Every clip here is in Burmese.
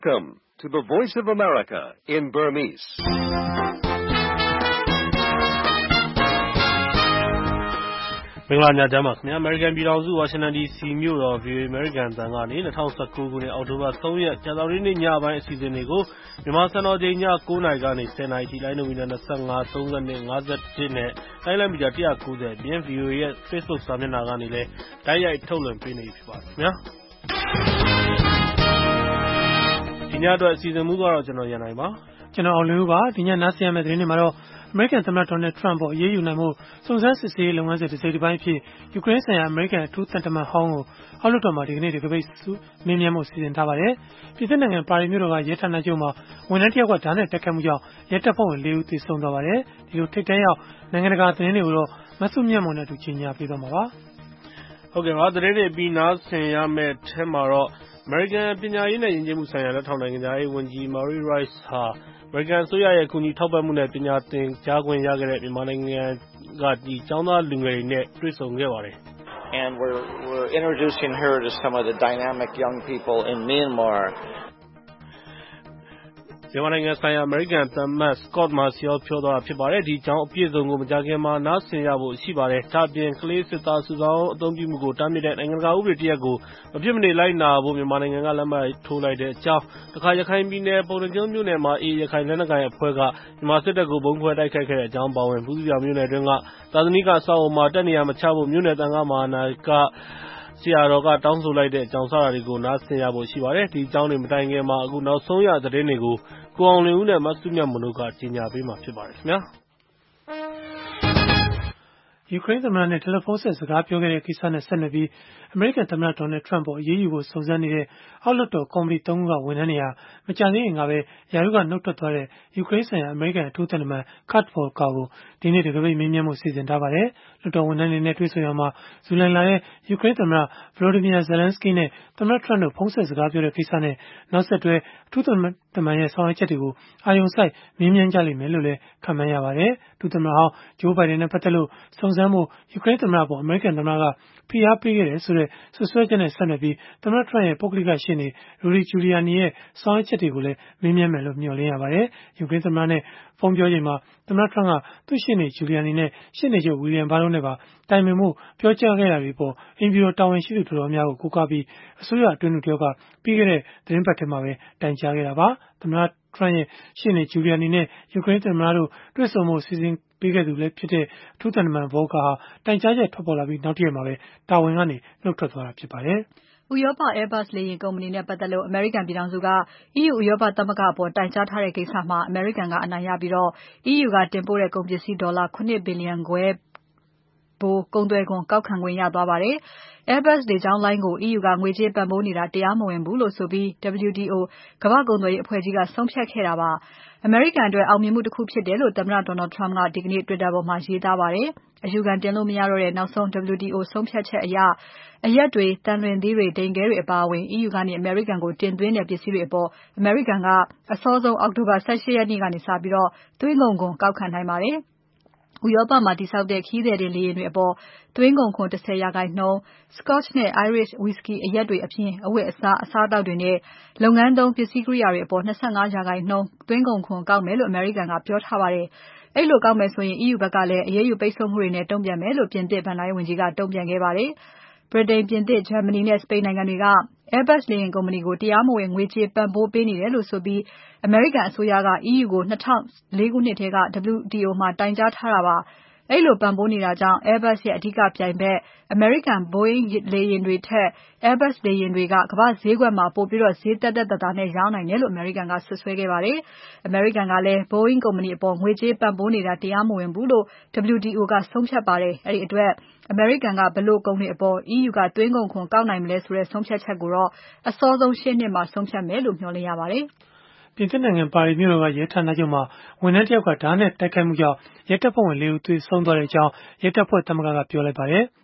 Welcome to the Voice of America in Burmese. ။မင်္ဂလာညချမ်းပါခင်ဗျာ။ American ပြည်ထောင်စု Washington DC မြို့တော် VOA American အသံကနေ2019ခုနှစ်အောက်တိုဘာ3ရက်ကြာသပတေးနေ့ညပိုင်းအစီအစဉ်တွေကိုမြန်မာစံတော်ချိန်ည9:00နာရီကနေ10:00နာရီထိလိုင်းနှုန်းမီတာ25 32 51နဲ့တိုင်းလမ်းမီတာ190အပြင် VOA ရဲ့ Facebook စာမျက်နှာကနေလည်းတိုက်ရိုက်ထုတ်လွှင့်ပေးနေပြီဖြစ်ပါတယ်ခင်ဗျာ။ဒီညအတွက်အစီအစဉ်မူကတော့ကျွန်တော်ရန်နိုင်ပါကျွန်တော်အောင်လူပါဒီညနားဆင်ရမယ့်သတင်းတွေမှာတော့အမေရိကန်သမ္မတဒေါ်နယ်ထရန့်ပေါ်အရေးယူနိုင်မှုစုံစမ်းစစ်ဆေးရေးလုပ်ငန်းစဉ်တစ်စိတ်တစ်ပိုင်းအဖြစ်ယူကရိန်းဆိုင်ရာအမေရိကန်အထူးသံတမန်ဟောင်းကိုအောက်လွှတ်တော်မှာဒီကနေ့တကပိတ်မင်းမြတ်မှုစီစဉ်ထားပါတယ်။ပြည်သူ့နိုင်ငံပါရီမြို့တော်ကရဲဌာနချုပ်မှာဝန်ထမ်းတစ်ယောက်ကဓာတ်နဲ့တက်ခတ်မှုကြောင့်ရဲတပ်ဖွဲ့ဝင်4ဦးသေဆုံးသွားပါတယ်။ဒီလိုထိပ်တန်းရောက်နိုင်ငံတကာသတင်းတွေကိုတော့မဆုမြတ်မွန်နဲ့တူကြီးညာပေးသွားမှာပါ။ဟုတ်ကဲ့ပါသတင်းတွေပြီးနားဆင်ရမယ့်ထဲမှာတော့အမေရိကန်ပညာရေးနဲ့ယဉ်ကျေးမှုဆိုင်ရာလက်ထောက်နိုင်ငံသားရေးဝန်ကြီး Marie Rice ဟာအမေရိကန်အစိုးရရဲ့ကူညီထောက်ပံ့မှုနဲ့ပညာသင်ကြားခွင့်ရခဲ့တဲ့မြန်မာနိုင်ငံကကျောင်းသားလူငယ်တွေနဲ့တွေ့ဆုံခဲ့ပါတယ်။ And we're introducing her to some of the dynamic young people in Myanmar. မြန်မာနိုင်ငံဆိုင်ရာအမေရိကန်သံအမတ် Scot Marciel ပြောသွားတာဖြစ်ပါတယ်။ဒီအကြောင်းအပြည့်အစုံကိုမကြာခင်မှာနားဆင်ရဖို့ရှိပါတယ်။ဒါ့အပြင်ကလေးစစ်သားစုဆောင်းအသုံးပြုမှုကိုတားမြစ်တဲ့နိုင်ငံတကာဥပဒေတစ်ရပ်ကိုမဖြစ်မနေလိုက်နာဖို့မြန်မာနိုင်ငံကလက်မှတ်ထိုးလိုက်တဲ့အကြောင်းတခါရခိုင်ပြည်နယ်ပုံနှကျွန်းမြို့နယ်မှာအေရခိုင်လက်နက်ကိုင်အဖွဲ့ကမြန်မာစစ်တပ်ကိုဘုံခွဲတိုက်ခိုက်ခဲ့တဲ့အကြောင်းပါဝင်ဘူးစီပြောင်မြို့နယ်တွင်းကသာသနိကအဆောက်အအုံမှာတက်နေရမချဖို့မြို့နယ်တန်ခါးမဟာနာကဆရာတော်ကတောင်းဆိုလိုက်တဲ့အကြောင်းစတာတွေကိုနားဆင်ရဖို့ရှိပါတယ်။ဒီအကြောင်းတွေမတိုင်ခင်မှာအခုနောက်ဆုံးရသတင်းတွေကိုကိုအောင်လင်းဦးနဲ့မဆုမြတ်မွန်တို့ကကြီးညာပေးမှာဖြစ်ပါတယ်ခင်ဗျာ။ယူကရိန်းသမ္မတနဲ့တယ်လီဖုန်းဆက်စကားပြောခဲ့တဲ့ကိစ္စနဲ့ဆက်နွယ်ပြီးအမေရိကန်သမ္မတဒေါ်နယ်ထရန့်ပေါ်အရေးယူဖို့စုံစမ်းနေတဲ့အောက်လွှတ်တော်ကော်မတီ3ခုကဝန်ထမ်းတွေဟာမကြာသေးခင်ကပဲယာရုကနှုတ်ထွက်သွားတဲ့ယူကရိန်းဆိုင်ရာအမေရိကန်အထူးသံတမန် Kurt Volker ကိုဒီနေ့တကပိတ်မင်းမြတ်မှုစီစဉ်ထားပါတယ်။လွှတ်တော်ဝန်ထမ်းတွေနဲ့တွေ့ဆုံရမှာဇူလိုင်လရဲ့ယူကရိန်းသမ္မတ Volodymyr Zelensky နဲ့သမ္မတထရန့်တို့ဖုန်းဆက်စကားပြောတဲ့ကိစ္စနဲ့နောက်ဆက်တွဲအထူးသံတမန်ရဲ့ဆောင်ရွက်ချက်တွေကိုအာရုံစိုက်မေးမြန်းကြလိမ့်မယ်လို့လည်းခန့်မှန်းရပါတယ်။ဒုသမ္မတဟောင်းဂျိုးဘိုင်ဒန်နဲ့ပတ်သက်လို့စုံစမ်းဖို့ယူကရိန်းသမ္မတပေါ်အမေရိကန်သမ္မတကဖိအားပေးခဲ့တယ်ဆိုတဲ့ဆွဆွဲချက်နဲ့ဆက်နွယ်ပြီးသမ္မတထရန့်ရဲ့ပုဂ္ဂလိကရှေ့နေ Rudy Giuliani ရဲ့ဆောင်ရွက်ချက်တွေကိုလည်းမေးမြန်းမယ်လို့မျှော်လင့်ရပါတယ်။ယူကရိန်းသမ္မတနဲ့ဖုန်းပြောချိန်မှာသမ္မတထရန့်ကသူ့ရှေ့နေ Giuliani နဲ့ရှေ့နေချုပ် William Barr တို့နဲ့ပါတိုင်ပင်မှုပြောကြားခဲ့တာတွေပေါ်အိမ်ဖြူတော်တာဝန်ရှိသူတော်တော်များကိုကိုးကားပြီးအစိုးရအတွင်းသူတယောက်ကပြီးခဲ့တဲ့သတင်းပတ်ထဲမှာပဲတိုင်ကြားခဲ့တာပါ။သမ္မတထရန့်ရဲ့ရှေ့နေ Giuliani နဲ့ယူကရိန်းသမ္မတတို့တွေ့ဆုံမှုစီစဉ်ပေးခဲ့သူလည်းဖြစ်တဲ့အထူးသံတမန် Volker ဟာတိုင်ကြားချက်ထွက်ပေါ်လာပြီးနောက်တရက်မှာပဲတာဝန်ကနေနှုတ်ထွက်သွားတာဖြစ်ပါတယ်။ဥရောပ Airbus လေယာဉ်ကုမ္ပဏီနဲ့ပတ်သက်လို့အမေရိကန်ပြည်ထောင်စုက EU ဥရောပသမဂ္ဂအပေါ်တိုင်ကြားထားတဲ့ကိစ္စမှာအမေရိကန်ကအနိုင်ရပြီးတော့ EU ကတင်ပို့တဲ့ကုန်ပစ္စည်းဒေါ်လာ9ဘီလီယံခွဲပိုးကုန်သွယ်ခွန်ကောက်ခံခွင့်ရသွားပါတယ်။ Airbus လေကြောင်းလိုင်းကို EU ကငွေကြေးပံ့ပိုးနေတာတရားမဝင်ဘူးလို့ဆိုပြီး WTO ကမ္ဘာ့ကုန်သွယ်ရေးအဖွဲ့ကြီးကဆုံးဖြတ်ခဲ့တာပါ။အမေရိကန်အတွက်အောင်မြင်မှုတစ်ခုဖြစ်တယ်လို့သမ္မတ Donald Trump ကဒီကနေ့ Twitter ပေါ်မှာရေးသားပါတယ်။အယူခံတင်လို့မရတော့တဲ့နောက်ဆုံး WTO ဆုံးဖြတ်ချက်အရအရက်တွေ၊သံလွင်သီးတွေ၊ဒိန်ခဲတွေအပါအဝင် EU ကနေအမေရိကန်ကိုတင်သွင်းတဲ့ပစ္စည်းတွေအပေါ်အမေရိကန်ကအစောဆုံးအောက်တိုဘာ18ရက်နေ့ကနေစပြီးသွင်းကုန်ခွန်ကောက်ခံနိုင်ပါတယ်။ဥရောပမှာတည်ဆောက်တဲ့ခရီးသည်တင်လေယာဉ်တွေအပေါ်သွင်းကုန်ခွန်10% Scotch နဲ့ Irish Whiskey အရက်တွေအပြင်အဝတ်အစား၊အစားအသောက်တွေနဲ့လုပ်ငန်းသုံးပစ္စည်းကိရိယာတွေအပေါ်25%သွင်းကုန်ခွန်ကောက်မယ်လို့အမေရိကန်ကပြောထားပါတယ်။အဲ့လိုကောက်မယ်ဆိုရင် EU ဘက်ကလည်းအရေးယူပိတ်ဆို့မှုတွေနဲ့တုံ့ပြန်မယ်လို့ပြင်သစ်ဘဏ္ဍာရေးဝန်ကြီးကတုံ့ပြန်ခဲ့ပါတယ်။ ဗြိတိန်၊ပြင်သစ်၊ဂျာမနီနဲ့စပိန်နိုင်ငံတွေက Airbus လေယာဉ်ကုမ္ပဏီကိုတရားမဝင်ငွေကြေးပံ့ပိုးပေးနေတယ်လို့ဆိုပြီးအမေရိကန်အစိုးရက EU ကို2004ခုနှစ်ထဲက WTO မှာတိုင်ကြားထားတာပါ။အဲ့လိုပံ့ပိုးနေတာကြောင့် Airbus ရဲ့အဓိကပြိုင်ဘက်အမေရိကန် Boeing လေယာဉ်တွေထက် Airbus လေယာဉ်တွေကကမ္ဘာ့ဈေးကွက်မှာပိုပြီးဈေးသက်သက်သာသာနဲ့ရောင်းနိုင်တယ်လို့အမေရိကန်ကစွပ်စွဲခဲ့ပါတယ်။အမေရိကန်ကလည်း Boeing ကုမ္ပဏီအပေါ်ငွေကြေးပံ့ပိုးနေတာတရားမဝင်ဘူးလို့ WTO ကဆုံးဖြတ်ပါတယ်။အဲ့ဒီအတွက်အမေရိကန်ကဘယ်လိုကုန်တွေအပေါ် EU ကသွင်းကုန်ခွန်ကောက်နိုင်မလဲဆိုတဲ့ဆုံးဖြတ်ချက်ကိုတော့အစောဆုံးရှေ့နှစ်မှာဆုံးဖြတ်မယ်လို့မျှော်လင့်ရပါတယ်။ပြင်သစ်နိုင်ငံပါရီမြို့တော်ကရဲဌာနချုပ်မှာဝန်ထမ်းတစ်ယောက်ကဓာတ်နဲ့တိုက်ခိုက်မှုကြောင့်ရဲတပ်ဖွဲ့ဝင်4ဦးသေဆုံးသွားတဲ့အကြောင်းရဲတပ်ဖွဲ့သမဂ္ဂကပြောလိုက်ပါတယ်။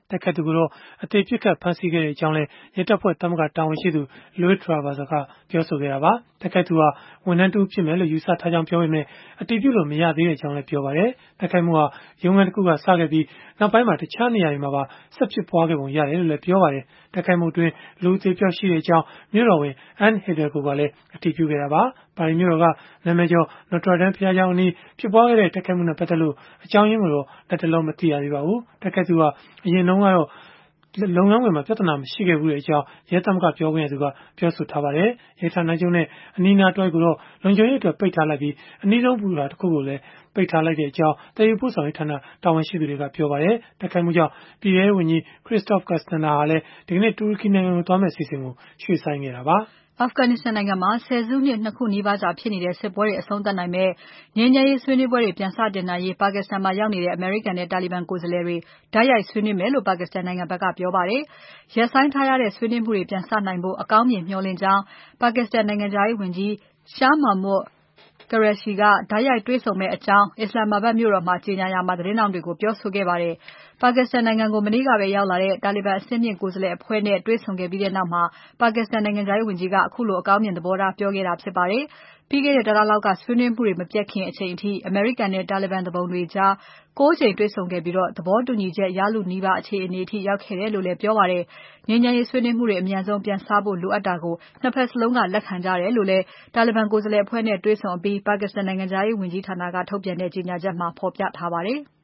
တိုက်ခိုက်သူကိုတော့အသေးပစ်ခတ်ဖမ်းဆီးခဲ့ကြောင်းလည်းရဲတပ်ဖွဲ့သမဂ္ဂတာဝန်ရှိသူ Louis Travers ကပြောဆိုခဲ့တာပါ။ တိုက်ခိုက်သူဟာဝန်ထမ်းတဦးဖြစ်မယ်လို့ယူဆထားကြောင်းပြောပေမဲ့အတည်ပြုလို့မရသေးကြောင်းလည်းပြောပါတယ်။ တိုက်ခိုက်မှုဟာရုံးခန်းတစ်ခုကစခဲ့ပြီးနောက်ပိုင်းမှာတခြားနေရာတွေမှာပါဆက်ဖြစ်ပွားခဲ့ပုံရတယ်လို့လည်းပြောပါတယ်။ တိုက်ခိုက်မှုအတွင်းလူအသေအပျောက်ရှိကြောင်းမြို့တော်ဝန် Anne Hidalgo ကလည်းအတည်ပြုခဲ့တာပါ။ ပါရီမြို့တော်ကနာမည်ကျော် Notre Dame ဘုရားကျောင်းအနီးဖြစ်ပွားခဲ့တဲ့တိုက်ခိုက်မှုနဲ့ပတ်သက်လို့အကြောင်းရင်းကိုတော့လတ်တလောမသိရသေးပါဘူး။ တိုက်ခိုက်သူဟာအရင်တုန်းကတော့လုပ်ငန်းခွင်မှာပြဿနာမရှိခဲ့ဘူးကြောင်းရဲသမဂ္ဂပြောခွင့်ရသူကပြောဆိုထားပါတယ်။ ရဲဌာနချုပ်နဲ့အနီးအနားတဝိုက်ကိုတော့လုံခြုံရေးအတွက်ပိတ်ထားလိုက်ပြီးအနီးဆုံးဘူတာတစ်ခုကိုလည်းပိတ်ထားလိုက်ကြောင်းတည်ယူပို့ဆောင်ရေးဌာနတာဝန်ရှိသူတွေကပြောပါတယ်။ တိုက်ခိုက်မှုကြောင့်ပြည်ထဲရေးဝန်ကြီး Christophe Castaner ဟာလည်းဒီကနေ့တူရကီနိုင်ငံကိုသွားမယ့်အစီအစဉ်ကိုရွှေ့ဆိုင်းခဲ့တာပါ။ Afghanistan နိုင်ငံမှာဆယ်စုနှစ် 2 ခုနီးပါးကြာဖြစ်နေတဲ့စစ်ပွဲတွေအဆုံးသတ်နိုင်မယ့်ငြိမ်းချမ်းရေးဆွေးနွေးပွဲတွေပြန်စတင်နိုင်ရေးပါကစ္စတန်မှာရောက်နေတဲ့အမေရိကန်နဲ့တာလီဘန်ကိုယ်စားလှယ်တွေတိုက်ရိုက်ဆွေးနွေးမယ်လို့ပါကစ္စတန်နိုင်ငံဘက်ကပြောပါတယ်။ရပ်ဆိုင်းထားရတဲ့ဆွေးနွေးမှုတွေပြန်စနိုင်ဖို့အကောင်းမြင်မျှော်လင့်ကြောင်းပါကစ္စတန်နိုင်ငံခြားရေးဝန်ကြီး Shah Mahmood Qureshi ကတိုက်ရိုက်တွေ့ဆုံမယ့်အကြောင်းIslamabad မြို့တော်မှာကြေညာရာမှာသတင်းထောက်တွေကိုပြောဆိုခဲ့ပါတယ်။ပါကစ္စတန်နိုင်ငံကိုမနေ့ကပဲရောက်လာတဲ့တာလီဘန်အဆင့်မြင့်ကိုယ်စားလှယ်အဖွဲ့နဲ့တွေ့ဆုံခဲ့ပြီးနောက်မှာပါကစ္စတန်နိုင်ငံခြားရေးဝန်ကြီးကအခုလိုအကောင်းမြင်သဘောထားပြောခဲ့တာဖြစ်ပါတယ်။ပြီးခဲ့တဲ့တလလောက်ကဆွေးနွေးမှုတွေမပြတ်ခင်အချိန်အထိအမေရိကန်နဲ့တာလီဘန်သူပုန်တွေကြား 6 ကြိမ်တွေ့ဆုံခဲ့ပြီးသဘောတူညီချက်ရလုနီးပါးအခြေအနေအထိရောက်ခဲ့တယ်လို့လည်းပြောပါတယ်။ငြိမ်းချမ်းရေးဆွေးနွေးမှုတွေအမြန်ဆုံးပြန်စဖို့လိုအပ်တာကိုနှစ်ဖက်စလုံးကလက်ခံကြတယ်လို့လည်းတာလီဘန်ကိုယ်စားလှယ်အဖွဲ့နဲ့တွေ့ဆုံအပြီးပါကစ္စတန်နိုင်ငံခြားရေးဝန်ကြီးဌာနကထုတ်ပြန်တဲ့ကြေညာချက်မှာဖော်ပြထားပါတယ်။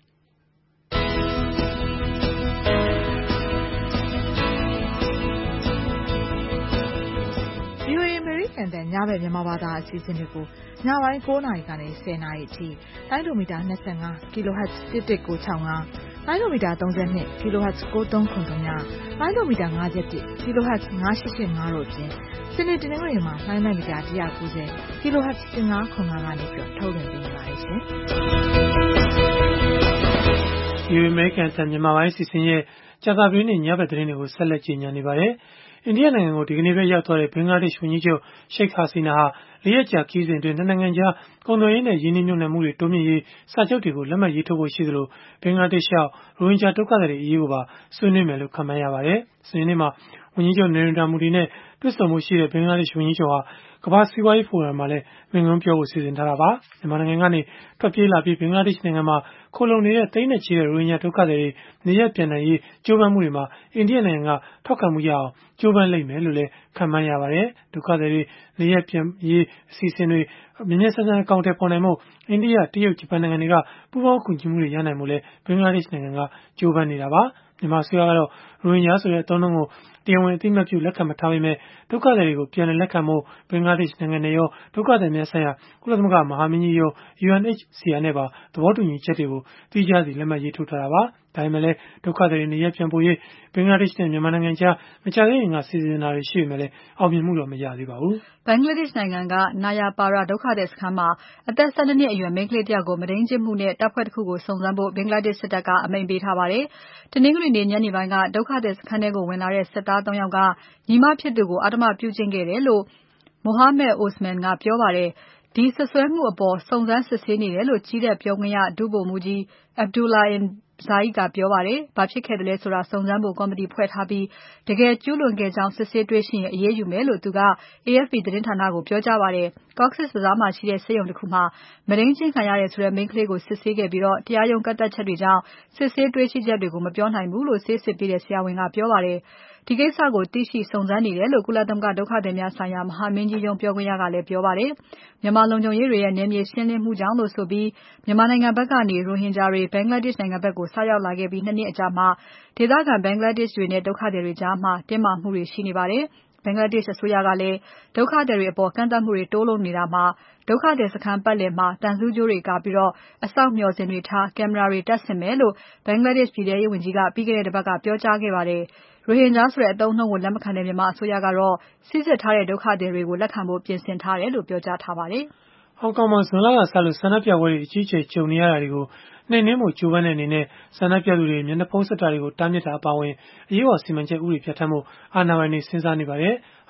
VOA အမေရိကန်တန်ညဘက်မြန်မာဘာသာအစီအစဉ်တွေကိုညပိုင်း9 နာရီကနေ10 နာရီအထိတိုင်းလိုမီတာ25 kHz 1165တိုင်းလိုမီတာ32 kHz 93ခွန်ညတိုင်းလိုမီတာ51 kHz 9885တို့အပြင်စနေတနင်္ဂနွေမှာလိုင်းမီတာ190 kHz 15ခွန်ကနေပြီးထုတ်လွှင့်ပေးနေပါတယ်ရှင်။ VOA အမေရိကန်တန်မြန်မာပိုင်းအစီအစဉ်ရဲ့ကြာသပတေးနေ့ညဘက်သတင်းတွေကိုဆက်လက်ကြီးညာနေပါတယ်။ အိန္ဒိယနိုင်ငံကိုဒီကနေ့ပဲရောက်သွားတဲ့ဘင်္ဂလားဒေ့ရှ်ဝန်ကြီးချုပ် Sheikh Hasina ဟာ4 ရက်ကြာခရီးစဉ်အတွင်းနှစ်နိုင်ငံကြားကုန်သွယ်ရေးနဲ့ရင်းနှီးမြှုပ်နှံမှုတွေတိုးမြှင့်ရေးစာချုပ်တွေကိုလက်မှတ်ရေးထိုးဖို့ရှိသလိုဘင်္ဂလားဒေ့ရှ်ရောက်ရိုဟင်ဂျာဒုက္ခသည်တွေအရေးကိုပါဆွေးနွေးမယ်လို့ခန့်မှန်းရပါတယ်။စနေနေ့မှာဝန်ကြီးချုပ် Narendra Modi နဲ့တွေ့ဆုံဖို့ရှိတဲ့ဘင်္ဂလားဒေ့ရှ်ဝန်ကြီးချုပ်ဟာကမ္ဘာ့စီးပွားရေးဖိုရမ်မှာလည်းမိန့်ခွန်းပြောဖို့စီစဉ်ထားတာပါ။မြန်မာနိုင်ငံကနေထွက်ပြေးလာပြီးဘင်္ဂလားဒေ့ရှ်နိုင်ငံမှာခိုလှုံနေတဲ့သိန်းနဲ့ချီတဲ့ရိုဟင်ဂျာဒုက္ခသည်တွေနေရပ်ပြန်နိုင်ရေးကြိုးပမ်းမှုတွေမှာအိန္ဒိယနိုင်ငံကထောက်ခံမှုရအောင်ကြိုးပမ်းလိမ့်မယ်လို့လည်းခန့်မှန်းရပါတယ်။ဒုက္ခသည်တွေနေရပ်ပြန်ရေးအစီအစဉ်တွေမြန်မြန်ဆန်ဆန်အကောင်အထည်ဖော်နိုင်ဖို့အိန္ဒိယ၊တရုတ်၊ဂျပန်နိုင်ငံတွေကပူးပေါင်းကူညီမှုတွေရနိုင်ဖို့လည်းဘင်္ဂလားဒေ့ရှ်နိုင်ငံကကြိုးပမ်းနေတာပါ။မြန်မာအစိုးရကတော့ရိုဟင်ဂျာဆိုတဲ့အသုံးအနှုန်းကိုတရားဝင်အသိအမှတ်ပြုလက်ခံမထားပေမဲ့ဒုက္ခသည်တွေကိုပြန်လည်လက်ခံဖို့ဘင်္ဂလားဒေ့ရှ်နိုင်ငံနဲ့ရောဒုက္ခသည်များဆိုင်ရာကုလသမဂ္ဂမဟာမင်းကြီးရုံး UNHCR နဲ့ပါသဘောတူညီချက်တွေကိုသီးခြားစီလက်မှတ်ရေးထိုးထားတာပါ။ဒါပေမဲ့လည်းဒုက္ခသည်တွေနေရပ်ပြန်ပို့ရေးဘင်္ဂလားဒေ့ရှ်နဲ့မြန်မာနိုင်ငံကြားမကြာသေးခင်ကစီစဉ်တာတွေရှိပေမဲ့အောင်မြင်မှုတော့မရသေးပါဘူး။ဘင်္ဂလားဒေ့ရှ်နိုင်ငံက Naya Para ဒုက္ခသည်စခန်းမှာအသက်12နှစ်အရွယ်မိန်းကလေးတယောက်ကိုမုဒိန်းကျင့်မှုနဲ့တပ်ဖွဲ့တစ်ခုကိုစုံစမ်းဖို့ဘင်္ဂလားဒေ့ရှ်စစ်တပ်ကအမိန့်ပေးထားပါတယ်။တနင်္ဂနွေနေ့ညနေပိုင်းကဒုက္ခသည်စခန်းထဲကိုဝင်လာတဲ့စစ်သား 3 ယောက်ကညီမဖြစ်သူကိုအဓမ္မပြုကျင့်ခဲ့တယ်လို့ Mohammed Osman ကပြောပါတယ်။ဒီစွပ်စွဲမှုအပေါ်စုံစမ်းစစ်ဆေးနေတယ်လို့ကြည်းတပ်ပြောခွင့်ရဒုဗိုလ်မှူးကြီး Abdullahin Zeid ကပြောပါတယ်။ဘာဖြစ်ခဲ့သလဲဆိုတာစုံစမ်းဖို့ကော်မတီဖွဲ့ထားပြီးတကယ်ကျူးလွန်ခဲ့ကြောင်းစစ်ဆေးတွေ့ရှိရင်အရေးယူမယ်လို့သူက AFP သတင်းဌာနကိုပြောကြားပါတယ်။ Cox's Bazar မှာရှိတဲ့ဆေးရုံတခုမှာမုဒိန်းကျင့်ခံရတယ်ဆိုတဲ့မိန်းကလေးကိုစစ်ဆေးခဲ့ပြီးတရားရုံးကန့်သတ်ချက်တွေကြောင့်စစ်ဆေးတွေ့ရှိချက်တွေကိုမပြောနိုင်ဘူးလို့ဆေးစစ်ပေးတဲ့ဆရာဝန်ကပြောပါတယ်။ဒီကိစ္စကိုသိရှိစုံစမ်းနေတယ်လို့ကုလသမဂ္ဂဒုက္ခသည်များဆိုင်ရာမဟာမင်းကြီးရုံးပြောခွင့်ရကလည်းပြောပါတယ်။မြန်မာလုံခြုံရေးတွေရဲ့နယ်မြေရှင်းလင်းမှုကြောင့်လို့ဆိုပြီးမြန်မာနိုင်ငံဘက်ကနေရိုဟင်ဂျာတွေဘင်္ဂလားဒေ့ရှ်နိုင်ငံဘက်ကိုစရောက်လာခဲ့ပြီး2 နှစ်အကြာမှာဒေသခံဘင်္ဂလားဒေ့ရှ်တွေနဲ့ဒုက္ခသည်တွေကြားတင်းမာမှုတွေရှိနေပါတယ်။ဘင်္ဂလားဒေ့ရှ်အစိုးရကလည်းဒုက္ခသည်တွေအပေါ်ကန့်သတ်မှုတွေတိုးလုပ်နေတာမှာဒုက္ခသည်စခန်းပတ်လည်မှာသံဆူးကြိုးတွေကာပြီးအစောင့်မျှော်စင်တွေထားကင်မရာတွေတပ်ဆင်မယ်လို့ဘင်္ဂလားဒေ့ရှ်ပြည်ထဲရေးဝန်ကြီးကပြီးခဲ့တဲ့တပတ်ကပြောကြားခဲ့ပါတယ်။ရိုဟင်ဂျာဆိုတဲ့အသုံးအနှုန်းကိုလက်မခံတဲ့မြန်မာအစိုးရကတော့စိစစ်ထားတဲ့ဒုက္ခသည်တွေကိုလက်ခံဖို့ပြင်ဆင်ထားတယ်လို့ပြောကြားထားပါတယ်။ဟောင်ကောင်မှာဇွန်လကစလို့ဆန္ဒပြပွဲတွေအကြီးအကျယ်ကြုံနေရတာတွေကိုနှိမ်နင်းဖို့ကြိုးပမ်းတဲ့အနေနဲ့ဆန္ဒပြသူတွေမျက်နှာဖုံးစွပ်တာတွေကိုတားမြစ်တာအပါအဝင်အရေးပေါ်စီမံချက်ဥပဒေပြဋ္ဌာန်းဖို့အာဏာပိုင်တွေစဉ်းစားနေပါတယ်။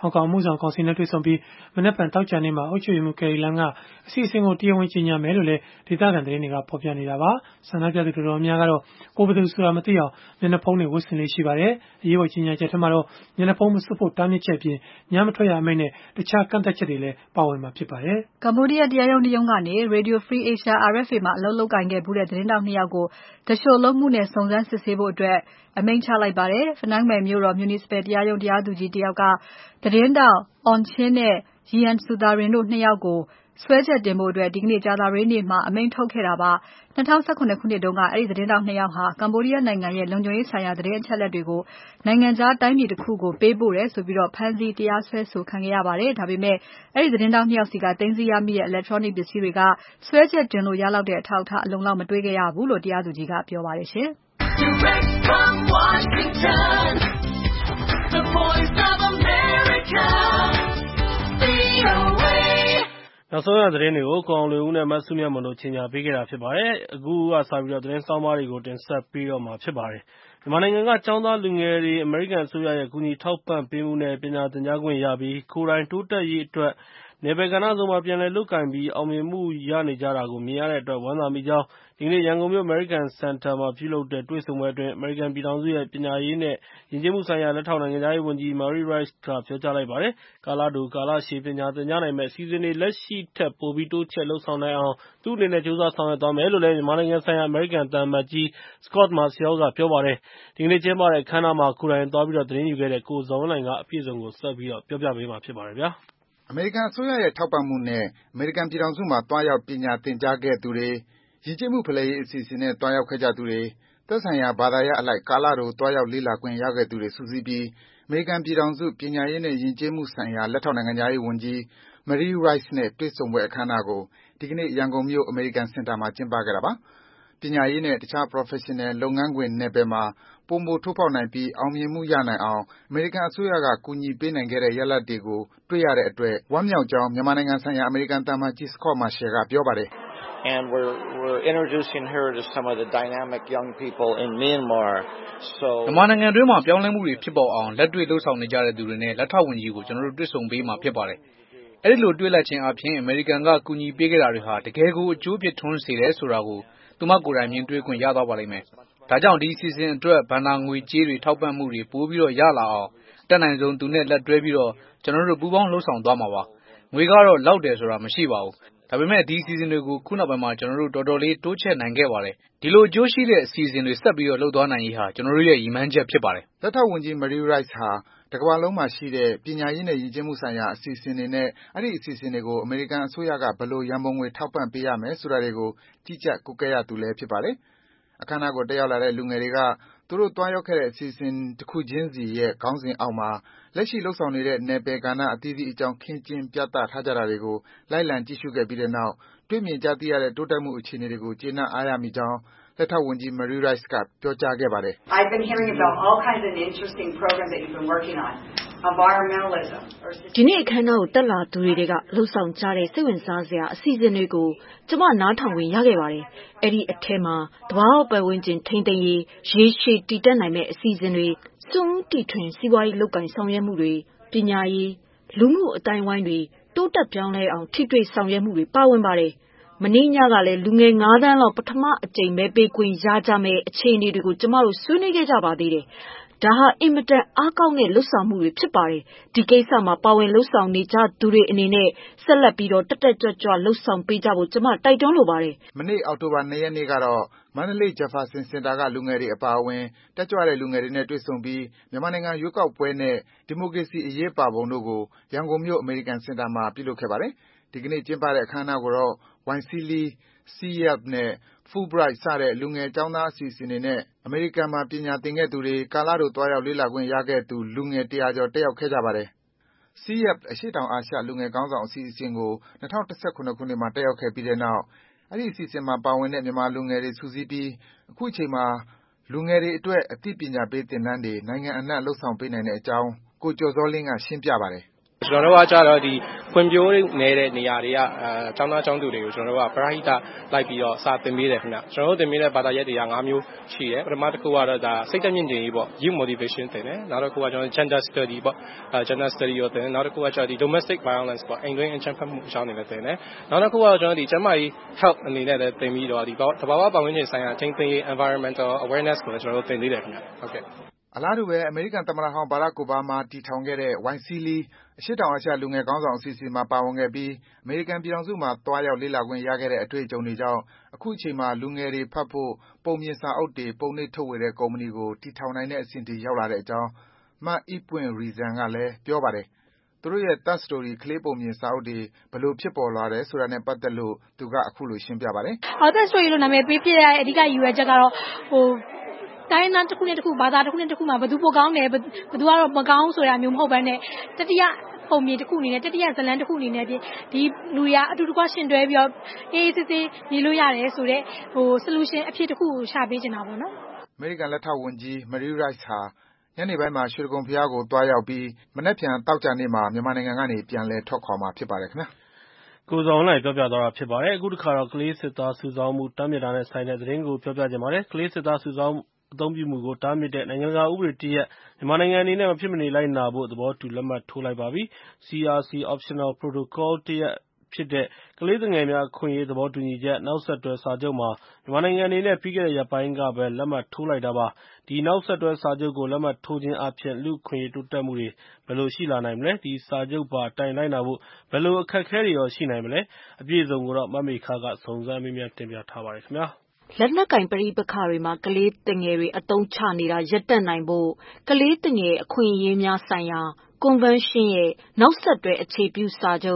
ဟောင်ကောင်မှုဆောင်ကောင်စီနဲ့တွေ့ဆုံပြီးမနက်ဖြန်သောကြာနေ့မှာအုပ်ချုပ်ရေးမှူး Carrie Lam ကအစီအစဉ်ကိုတရားဝင်ကြေညာမယ်လို့လည်းဒေသခံသတင်းတွေကဖော်ပြနေတာပါ။ဆန္ဒပြသူတော်တော်များကတော့ကိုယ်ဘယ်သူဆိုတာမသိအောင်မျက်နှာဖုံးတွေဝတ်ဆင်လေးရှိပါတယ်။အရေးပေါ်ကြေညာချက်ထဲမှာတော့မျက်နှာဖုံးမစွပ်ဖို့တားမြစ်ချက်အပြင်ညမထွက်ရအမိန့်နဲ့တခြားကန့်သတ်ချက်တွေလည်းပါဝင်မှာဖြစ်ပါတယ်။ ကမ္ဘောဒီးယားတရားရုံးတစ်ရုံးကနေ Radio Free Asia RFA မှာအလုပ်လုပ်ကိုင်ခဲ့ဖူးတဲ့သတင်းထောက် 2 ယောက်ကိုသူလျှိုလုပ်မှုနဲ့စုံစမ်းစစ်ဆေးဖို့အမိန့်ချလိုက်ပါတယ်။ Phnom Penh မြို့တော် Municipal တရားရုံးတရားသူကြီးတယောက်ကသတင်းထောက် Orn Chin နဲ့ Yeang Sothearin တို့ 2 ယောက်ကိုစွဲချက်တင်ဖို့ဒီကနေ့ကြာသပတေးနေ့မှာအမိန့်ထုတ်ခဲ့တာပါ။ 2017 ခုနှစ်တုန်းကအဲဒီသတင်းထောက် 2 ယောက်ဟာကမ္ဘောဒီးယားနိုင်ငံရဲ့လုံခြုံရေးဆိုင်ရာသတင်းအချက်အလက်တွေကိုနိုင်ငံခြားတိုင်းပြည်တခုကိုပေးပို့တယ်ဆိုပြီးဖမ်းဆီးတရားစွဲဆိုခံခဲ့ရပါတယ်။ ဒါပေမဲ့အဲဒီသတင်းထောက် 2 ယောက်ဆီကသိမ်းဆည်းရမိတဲ့ electronic ပစ္စည်းတွေကစွဲချက်တင်လို့ရလောက်တဲ့အထောက်အထားအလုံအလောက်မတွေ့ခဲ့ရဘူးလို့တရားသူကြီးကပြောပါတယ်ရှင်။ Direct from Washington, the voice of America, VOA. နောက်ဆုံးရသတင်းတွေကိုကိုအောင်လွင်ဦးနဲ့မဆုမြတ်မွန်တို့ချိန်ညာပေးခဲ့တာဖြစ်ပါတယ်။အခုကစပြီးသတင်းဆောင်းပါးတွေကိုတင်ဆက်ပေးတော့မှာဖြစ်ပါတယ်။မြန်မာနိုင်ငံကကျောင်းသားလူငယ်တွေအမေရိကန်အစိုးရရဲ့ကူညီထောက်ပံ့ပေးမှုနဲ့ပညာသင်ကြားခွင့်ရပြီးကိုယ်တိုင်တိုးတက်ရေးအတွက်နယ်ပယ်ကဏ္ဍစုံမှာပြန်လည်လုပ်ကိုင်ပြီးအောင်မြင်မှုရနေကြတာကိုမြင်ရတဲ့အတွက်ဝမ်းသာမိကြောင်းဒီကနေ့ရန်ကုန်မြို့ American Center မှာပြုလုပ်တဲ့တွေ့ဆုံပွဲအတွင်းအမေရိကန်ပြည်ထောင်စုရဲ့ပညာရေးနဲ့ယဉ်ကျေးမှုဆိုင်ရာလက်ထောက်နိုင်ငံခြားရေးဝန်ကြီး Marie Rice ကပြောကြားလိုက်ပါတယ်။ကာလတိုကာလရှည်ပညာသင်ကြားနိုင်မယ့်အစီအစဉ်တွေလက်ရှိထက်ပိုပြီးတိုးချဲ့လုပ်ဆောင်နိုင်အောင်သူ့အနေနဲ့ကြိုးစားဆောင်ရွက်သွားမယ်လို့လည်းမြန်မာနိုင်ငံဆိုင်ရာအမေရိကန်သံအမတ်ကြီး Scot Marciel ကပြောပါတယ်။ဒီကနေ့ကျင်းပတဲ့အခမ်းအနားမှာကိုယ်တိုင်သွားပြီးသတင်းယူခဲ့တဲ့ကိုဇော်ဝင်းလှိုင်ကအပြည့်အစုံကိုဆက်ပြီးပြောပြပေးမှာဖြစ်ပါတယ်ဗျာ။အမေရိကန်အစိုးရရဲ့ထောက်ပံ့မှုနဲ့အမေရိကန်ပြည်ထောင်စုမှာသွားရောက်ပညာသင်ကြားခဲ့သူတွေယဉ်ကျေးမှုဖလှယ်ရေးအစီအစဉ်နဲ့သွားရောက်ခဲ့ကြသူတွေသက်ဆိုင်ရာဘာသာရပ်အလိုက်ကာလတိုသွားရောက်လေ့လာခွင့်ရခဲ့သူတွေစုစည်းပြီးအမေရိကန်ပြည်ထောင်စုပညာရေးနဲ့ယဉ်ကျေးမှုဆိုင်ရာလက်ထောက်နိုင်ငံခြားရေးဝန်ကြီး Marie Rice နဲ့တွေ့ဆုံပွဲအခမ်းအနားကိုဒီကနေ့ရန်ကုန်မြို့ American Center မှာကျင်းပခဲ့တာပါ။ပညာရေးနဲ့တခြား Professional လုပ်ငန်းခွင်နယ်ပယ်မှာပိုမိုထိုးဖောက်နိုင်ပြီးအောင်မြင်မှုရနိုင်အောင်အမေရိကန်အစိုးရကကူညီပေးနိုင်ခဲ့တဲ့ရလဒ်တွေကိုတွေ့ရတဲ့အတွက်ဝမ်းမြောက်ကြောင်းမြန်မာနိုင်ငံဆိုင်ရာအမေရိကန်သံအမတ်ကြီး Scot Marciel ကပြောပါတယ်။ And we're introducing her to some of the dynamic young people in Myanmar. So မြန်မာနိုင်ငံတွင်းမှာပြောင်းလဲမှုတွေဖြစ်ပေါ်အောင်လက်တွေ့လှုပ်ဆောင်နေကြတဲ့သူတွေနဲ့လက်ထောက်ဝန်ကြီးကိုကျွန်တော်တို့တွေ့ဆုံပေးမှာဖြစ်ပါတယ်။အဲဒီလိုတွေ့လိုက်ခြင်းအပြင်အမေရိကန်ကကူညီပေးခဲ့တာတွေဟာတကယ်ကိုအကျိုးပြထွန်းစေတယ်ဆိုတာကိုသူမကိုယ်တိုင်မြင်တွေ့ခွင့်ရသွားပါလိမ့်မယ်။ဒါကြောင့်ဒီအစီအစဉ်အတွက်ဘဏ္ဍာငွေကြေးတွေထောက်ပံ့မှုတွေပိုပြီးရလာအောင်အတက်နိုင်ဆုံးသူနဲ့လက်တွဲပြီးကျွန်တော်တို့ပူးပေါင်းလှုပ်ဆောင်သွားမှာပါ။ငွေကတော့လောက်တယ်ဆိုတာမရှိပါဘူး။ဒါပေမဲ့ဒီအစီအစဉ်တွေကိုခုနောက်ပိုင်းမှာကျွန်တော်တို့တော်တော်လေးတိုးချဲ့နိုင်ခဲ့ပါတယ်။ဒီလိုအကျိုးရှိတဲ့အစီအစဉ်တွေဆက်ပြီးလုပ်သွားနိုင်ရေးဟာကျွန်တော်တို့ရဲ့ရည်မှန်းချက်ဖြစ်ပါတယ်။လက်ထောက်ဝန်ကြီး Marie Rice ဟာတကမ္ဘာလုံးမှာရှိတဲ့ပညာရေးနဲ့ယဉ်ကျေးမှုဆိုင်ရာအစီအစဉ်တွေနဲ့အဲဒီအစီအစဉ်တွေကိုအမေရိကန်အစိုးရကဘယ်လိုရန်ပုံငွေထောက်ပံ့ပေးရမယ်ဆိုတာတွေကိုကြီးကြပ်ကွပ်ကဲရသူလည်းဖြစ်ပါတယ်။အခမ်းအနားကိုတက်ရောက်လာတဲ့လူငယ်တွေကသူတို့သွားရောက်ခဲ့တဲ့အစီအစဉ်တခုချင်းစီရဲ့ခေါင်းစဉ်အောက်မှာလက်ရှိလုပ်ဆောင်နေတဲ့နယ်ပယ်ကဏ္ဍအသီးသီးအကြောင်းခင်းကျင်းပြသထားကြတာတွေကိုလိုက်လံကြည့်ရှုခဲ့ပြီးတဲ့နောက်တွေ့မြင်ကြားသိရတဲ့တိုးတက်မှုအခြေအနေတွေကိုကျေနပ်အားရမိကြောင်းလက်ထောက်ဝန်ကြီး Marie Rice ကပြောကြားခဲ့ပါတယ်။ I've been hearing about all kinds of interesting programs that you've been working on. Environmentalism. ဒီနေ့အခမ်းအနားကိုတက်လာသူတွေကလှုပ်ဆောင်ကြတဲ့စိတ်ဝင်စားစရာအစီအစဉ်တွေကိုကျမနားထောင်ဝင်ရခဲ့ပါတယ်။အဲ့ဒီအထက်မှာတဘာပတ်ဝန်းကျင်ထိန်းသိမ်းရေးရေရှည်တည်တတ်နိုင်မဲ့အစီအစဉ်တွေစွန့်ဦးတီထွင်စီးပွားရေးလုပ်ကိုင်ဆောင်ရွက်မှုတွေပညာရေးလူမှုအတိုင်းဝိုင်းတွေတိုးတက်ပြောင်းလဲအောင်ထိတွေ့ဆောင်ရွက်မှုတွေပါဝင်ပါတယ်။မနေ့ညကလည်းလူငယ်9 သန်းလောက်ပထမအကြိမ်ပဲပေးခွင့်ရကြမယ်အခြေအနေတွေကိုကျမတို့ဆွေးနွေးခဲ့ကြပါသေးတယ်။ဒါဟာအင်မတန်အားကောင်းတဲ့လှုပ်ဆောင်မှုတွေဖြစ်ပါတယ်။ဒီကိစ္စမှာပါဝင်လှုပ်ဆောင်နေကြသူတွေအနေနဲ့ဆက်လက်ပြီးတက်တက်ကြွကြွလှုပ်ဆောင်ပေးကြဖို့ကျမတိုက်တွန်းလိုပါတယ်။မနေ့အောက်တိုဘာ2 ရက်နေ့ကတော့မန္တလေး Jefferson Center ကလူငယ်တွေအပါအဝင်တက်ကြွတဲ့လူငယ်တွေနဲ့တွေ့ဆုံပြီးမြန်မာနိုင်ငံရွေးကောက်ပွဲနဲ့ဒီမိုကရေစီအရေးပါပုံတို့ကိုရန်ကုန်မြို့ American Center မှာပြုလုပ်ခဲ့ပါတယ်။ဒီကနေ့ကျင်းပတဲ့အခမ်းအနားကိုတော့ YSEALI, CEAP နဲ့ Fulbright စတဲ့လူငယ်ကျောင်းသားအစီအစဉ်တွေနဲ့အမေရိကန်မှာပညာသင်ခဲ့သူတွေကာလတိုသွားရောက်လေ့လာခွင့်ရခဲ့သူလူငယ်100ကျော်တက်ရောက်ခဲ့ကြပါတယ်။ CEAP အရှေ့တောင်အာရှလူငယ်ခေါင်းဆောင်အစီအစဉ်ကို2017ခုနှစ်မှာတက်ရောက်ခဲ့ပြီးတဲ့နောက်အဲဒီအစီအစဉ်မှာပါဝင်တဲ့မြန်မာလူငယ်တွေစုစည်းပြီးအခုချိန်မှာလူငယ်တွေအတွက်အသိပညာပေးသင်တန်းတွေနိုင်ငံအနှံ့လုပ်ဆောင်ပေးနိုင်တဲ့အကြောင်းကိုကျော်ဇောလင်းကရှင်းပြပါတယ်။ကျွန်တော်တို့ကကြတော့ဒီဖွံ့ဖြိုးနေတဲ့နေရာတွေကကျောင်းသားကျောင်းသူတွေကိုကျွန်တော်တို့ကပရဟိတလိုက်ပြီးတော့စာသင်ပေးတယ်ခင်ဗျကျွန်တော်တို့သင်ပေးတဲ့ဘာသာရပ်တွေက5မျိုးရှိတယ်ပထမတစ်ခုကတော့ဒါစိတ်ဓာတ်မြင့်တင်ရေးပေါ့ youth motivation သင်တယ်နောက်တစ်ခုကကျွန်တော် gender study ပေါ့gender study ကိုသင်တယ်နောက်တစ်ခုကကျွန်တော်ဒီ domestic violence ပေါ့အိမ်တွင်းအကြမ်းဖက်မှုအကြောင်းတွေလည်းသင်တယ်နောက်တစ်ခုကကျွန်တော်ဒီကျန်းမာရေး health အနေနဲ့လည်းသင်ပြီးတော့ဒီသဘာဝပတ်ဝန်းကျင်ဆိုင်ရာထိန်းသိမ်းရေး environmental awareness ကိုလည်းကျွန်တော်တို့သင်ပေးတယ်ခင်ဗျဟုတ်ကဲ့အလားတူပဲအမေရိကန်သမ္မတဟောင်းဘာရက်အိုဘားမားတည်ထောင်ခဲ့တဲ့ YSEALI အရှေ့တောင်အာရှလူငယ်ခေါင်းဆောင်အစီအစဉ်မှာပါဝင်ခဲ့ပြီးအမေရိကန်ပြည်ထောင်စုမှာသွားရောက်လေ့လာခွင့်ရခဲ့တဲ့အတွေ့အကြုံတွေကြောင့်အခုချိန်မှာလူငယ်တွေဖတ်ဖို့ပုံပြင်စာအုပ်တွေပုံနှိပ်ထုတ်ဝေတဲ့ကုမ္ပဏီကိုတည်ထောင်နိုင်တဲ့အဆင့်ထိရောက်လာတဲ့အကြောင်းမအိပွင့်ရီဇန်ကလည်းပြောပါတယ်သူတို့ရဲ့ That Story ကလေးပုံပြင်စာအုပ်တွေဘယ်လိုဖြစ်ပေါ်လာတယ်ဆိုတာနဲ့ပတ်သက်လို့သူကအခုလိုရှင်းပြပါတယ် That Story လို့နာမည်ပေးပြရတဲ့အဓိကရည်ရွယ်ချက်ကတော့တိုင်းသားတစ်ခုနဲ့တစ်ခုဘာသာတစ်ခုနဲ့တစ်ခုမှာဘယ်သူပိုကောင်းတယ်ဘယ်သူကတော့မကောင်းဆိုတာမျိုးမဟုတ်ဘဲနဲ့တတိယပုံမြင်တစ်ခုအနေနဲ့တတိယဇလန်းတစ်ခုအနေနဲ့ဒီလူတွေကအတူတကွရှင်တွဲပြီးတော့အေးစစ်စစ်နေလို့ရတယ်ဆိုတော့solution အဖြစ်တစ်ခုကိုရှာပေးချင်တာပေါ့နော်အမေရိကန်လက်ထောက်ဝန်ကြီး Marie Rice ဟာညနေပိုင်းမှာရွှေတိဂုံဘုရားကိုတွားရောက်ပြီးမနက်ဖြန်တောက်ကြနေ့မှာမြန်မာနိုင်ငံကနေပြန်လည်ထွက်ခွာမှာဖြစ်ပါတယ်ခင်ဗျာကိုဇော်နိုင်ပြောပြသွားတာဖြစ်ပါတယ်အခုတစ်ခါတော့ကလေးစစ်သားစုဆောင်းမှုတားမြစ်တာနဲ့ဆိုင်တဲ့သတင်းကိုပြောပြကြပါမယ်ကလေးစစ်သားစုဆောင်းအသုံးပြုမှုကိုတားမြစ်တဲ့နိုင်ငံတကာဥပဒေတရပ်မြန်မာနိုင်ငံအနေနဲ့မဖြစ်မနေလိုက်နာဖို့သဘောတူလက်မှတ်ထိုးလိုက်ပါပြီ။ CRC Optional Protocol တရပ်ဖြစ်တဲ့ကလေးသူငယ်များအခွင့်အရေးသဘောတူညီချက်နောက်ဆက်တွဲစာချုပ်မှာမြန်မာနိုင်ငံအနေနဲ့ပြီးခဲ့တဲ့ရက်ပိုင်းကပဲလက်မှတ်ထိုးလိုက်တာပါ။ဒီနောက်ဆက်တွဲစာချုပ်ကိုလက်မှတ်ထိုးခြင်းအားဖြင့်လူ့အခွင့်အရေးတိုးတက်မှုတွေဘယ်လိုရှိလာနိုင်မလဲ။ဒီစာချုပ်ပါအတိုင်းလိုက်နာဖို့ဘယ်လိုအခက်အခဲတွေရောရှိနိုင်မလဲ။အပြည့်အစုံကိုတော့မမေခကစုံစမ်းမေးမြန်းတင်ပြထားပါတယ်ခင်ဗျာ။လက်နက်ကိုင်ပဋိပက္ခတွေမှာကလေးသူငယ်တွေအသုံးချနေတာရပ်တန့်နိုင်ဖို့ကလေးသူငယ်အခွင့်အရေးများဆိုင်ရာကွန်ဗင်းရှင်းရဲ့နောက်ဆက်တွဲအခြေပြုစာချုပ်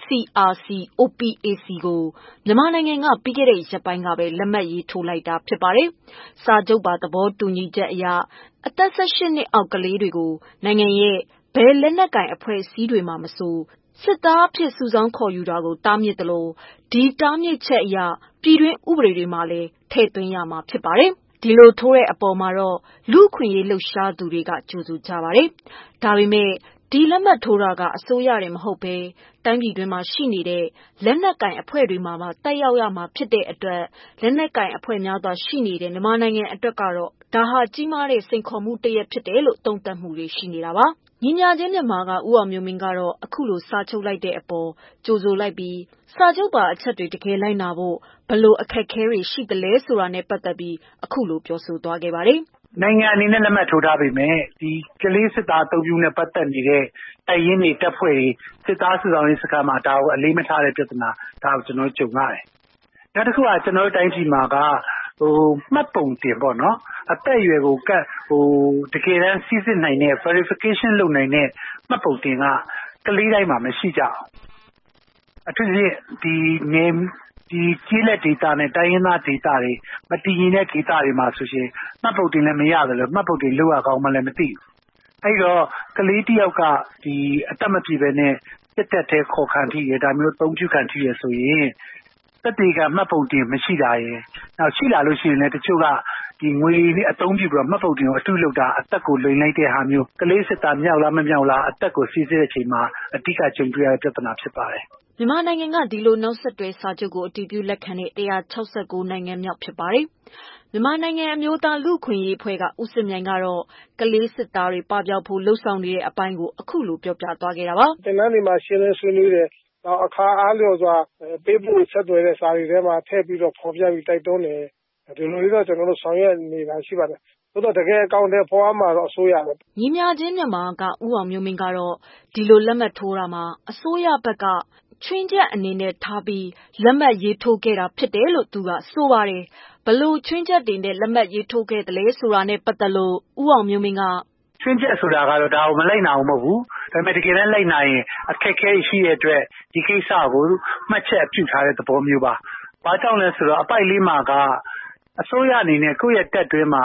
CRC-OPAC ကိုမြန်မာနိုင်ငံကပြီးခဲ့တဲ့ရက်ပိုင်းကပဲလက်မှတ်ရေးထိုးလိုက်တာဖြစ်ပါတယ်။စာချုပ်ပါသဘောတူညီချက်အရအသက်18နှစ်အောက်ကလေးတွေကိုနိုင်ငံရဲ့ဘယ်လက်နက်ကိုင်အဖွဲ့အစည်းတွေမှာမဆိုစစ်သားအဖြစ်စုဆောင်းခေါ်ယူတာကိုတားမြစ်တယ်လို့ဒီတားမြစ်ချက်အရပြည်တွင်းဥပဒေတွေမှာလည်းထည့်သွင်းရမှာဖြစ်ပါတယ်။ဒီလိုထိုးတဲ့အပေါ်မှာတော့လူ့အခွင့်အရေးလှုပ်ရှားသူတွေကကြိုဆိုကြပါတယ်။ဒါပေမဲ့ဒီလက်မှတ်ထိုးတာကအစိုးရတွေမဟုတ်ဘဲတိုင်းပြည်တွင်းမှာရှိနေတဲ့လက်နက်ကိုင်အဖွဲ့တွေမှာပါတက်ရောက်ရမှာဖြစ်တဲ့အတွက်လက်နက်ကိုင်အဖွဲ့များစွာရှိနေတဲ့မြန်မာနိုင်ငံအတွက်ကတော့ဒါဟာကြီးမားတဲ့စိန်ခေါ်မှုတစ်ရပ်ဖြစ်တယ်လို့သုံးသပ်မှုတွေရှိနေတာပါ။ညီညာချင်းမြန်မာကဦးအောင်မျိုးမင်းကတော့အခုလိုစာချုပ်လိုက်တဲ့အပေါ်ကြိုဆိုလိုက်ပြီးစာချုပ်ပါအချက်တွေတကယ်လိုက်နာဖို့ဘယ်လိုအခက်အခဲတွေရှိသလဲဆိုတာနဲ့ပတ်သက်ပြီးအခုလိုပြောဆိုသွားခဲ့ပါတယ်။နိုင်ငံအနေနဲ့လက်မှတ်ထိုးထားပေမဲ့ဒီကလေးစစ်သားအသုံးပြုနဲ့ပတ်သက်နေတဲ့တပ်ရင်းတွေတပ်ဖွဲ့တွေစစ်သားစုဆောင်ရေးစခန်းမှာဒါကိုအလေးမထားတဲ့ပြဿနာဒါကိုကျွန်တော်ကြုံရတယ်။နောက်တစ်ခုကကျွန်တော်တို့တိုင်းပြည်မှာကမှတ်ပုံတင်ပေါ့နော်အသက်အရွယ်ကိုတကယ်တမ်းစစ်စစ်နိုင်တဲ့ verification လုပ်နိုင်တဲ့မှတ်ပုံတင်ကကလေးတိုင်းမှာမရှိကြအောင်အထူးသဖြင့်ဒီကျေးလက်ဒေသနဲ့တိုင်းရင်းသားဒေသတွေမတည်ငြိမ်တဲ့ဒေသတွေမှာဆိုရှင်မှတ်ပုံတင်လည်းမရတယ်လို့မှတ်ပုံတင်လုပ်ရကောင်းမှလည်းမသိဘူးအဲ့တော့ကလေးတယောက်ကဒီအသက်မပြည့်ပဲနဲ့တက်တက်တဲ့ခေါ်ခံထိရဒါမျိုးသုံးပြုခံထိရဆိုရင်တက်တေကမှတ်ပုံတင်မရှိတာရယ်နောက်ရှိလာလို့ရှိရင်လည်းတချို့ကဒီငွေနဲ့အသုံးပြုပြီးတော့မှတ်ပုံတင်ကိုအတုလုပ်တာအသက်ကိုလိမ်လိုက်တဲ့ဟာမျိုးကလေးစစ်သားမြောက်လားမမြောက်လားအသက်ကိုစီးစစ်တဲ့အချိန်မှာအဓိကကြုံတွေ့ရတဲ့ပြဿနာဖြစ်ပါတယ်မြန်မာနိုင်ငံကဒီလိုနောက်ဆက်တွဲစာချုပ်ကိုအတည်ပြုလက်ခံတဲ့169နိုင်ငံမြောက်ဖြစ်ပါတယ်။မြန်မာနိုင်ငံအမျိုးသားလူ့အခွင့်အရေးအဖွဲ့ကဦးစစ်မြိုင်ကတော့ကလေးစစ်သားတွေပပျောက်ဖို့လှုံ့ဆော်နေတဲ့အပိုင်းကိုအခုလိုပြောပြသွားခဲ့တာပါ။တင်နန်းတွေမှာရှင်းလင်းဆွေးနွေးတယ်။နောက်အခါအားလျော်စွာပေးပို့ဆက်သွယ်တဲ့စာတွေထဲမှာထည့်ပြီးတော့ဖော်ပြပြီးတိုက်တွန်းတယ်။ဒီလိုလေးတော့ကျွန်တော်တို့ဆောင်ရွက်နေတာရှိပါတယ်။သို့တော့တကယ်အကောင့်တွေဖော်အားမှာတော့အစိုးရပဲ။ညီညာချင်းမြန်မာကဦးအောင်မျိုးမင်းကတော့ဒီလိုလက်မှတ်ထိုးတာမှာအစိုးရဘက်ကချွင်းချက်အနေနဲ့ထားပြီးလက်မှတ်ရေးထိုးခဲ့တာဖြစ်တယ်လို့သူကဆိုပါတယ်။ဘလို့ချွင်းချက်တွေနဲ့လက်မှတ်ရေးထိုးခဲ့တယ်လဲဆိုတာနဲ့ပတ်သက်လို့ဦးအောင်မျိုးမင်းကချွင်းချက်ဆိုတာကတော့ဒါကိုမလိုက်နိုင်အောင်မဟုတ်ဘူး။ဒါပေမဲ့တကယ်တမ်းလိုက်နိုင်ရင်အခက်အခဲရှိတဲ့အတွက်ဒီကိစ္စကိုမှတ်ချက်ပြုထားတဲ့သဘောမျိုးပါ။ဘာကြောင့်လဲဆိုတော့အပိုက်လေးမှာကအစိုးရအနေနဲ့ကိုယ့်ရဲ့တက်တွင်းမှာ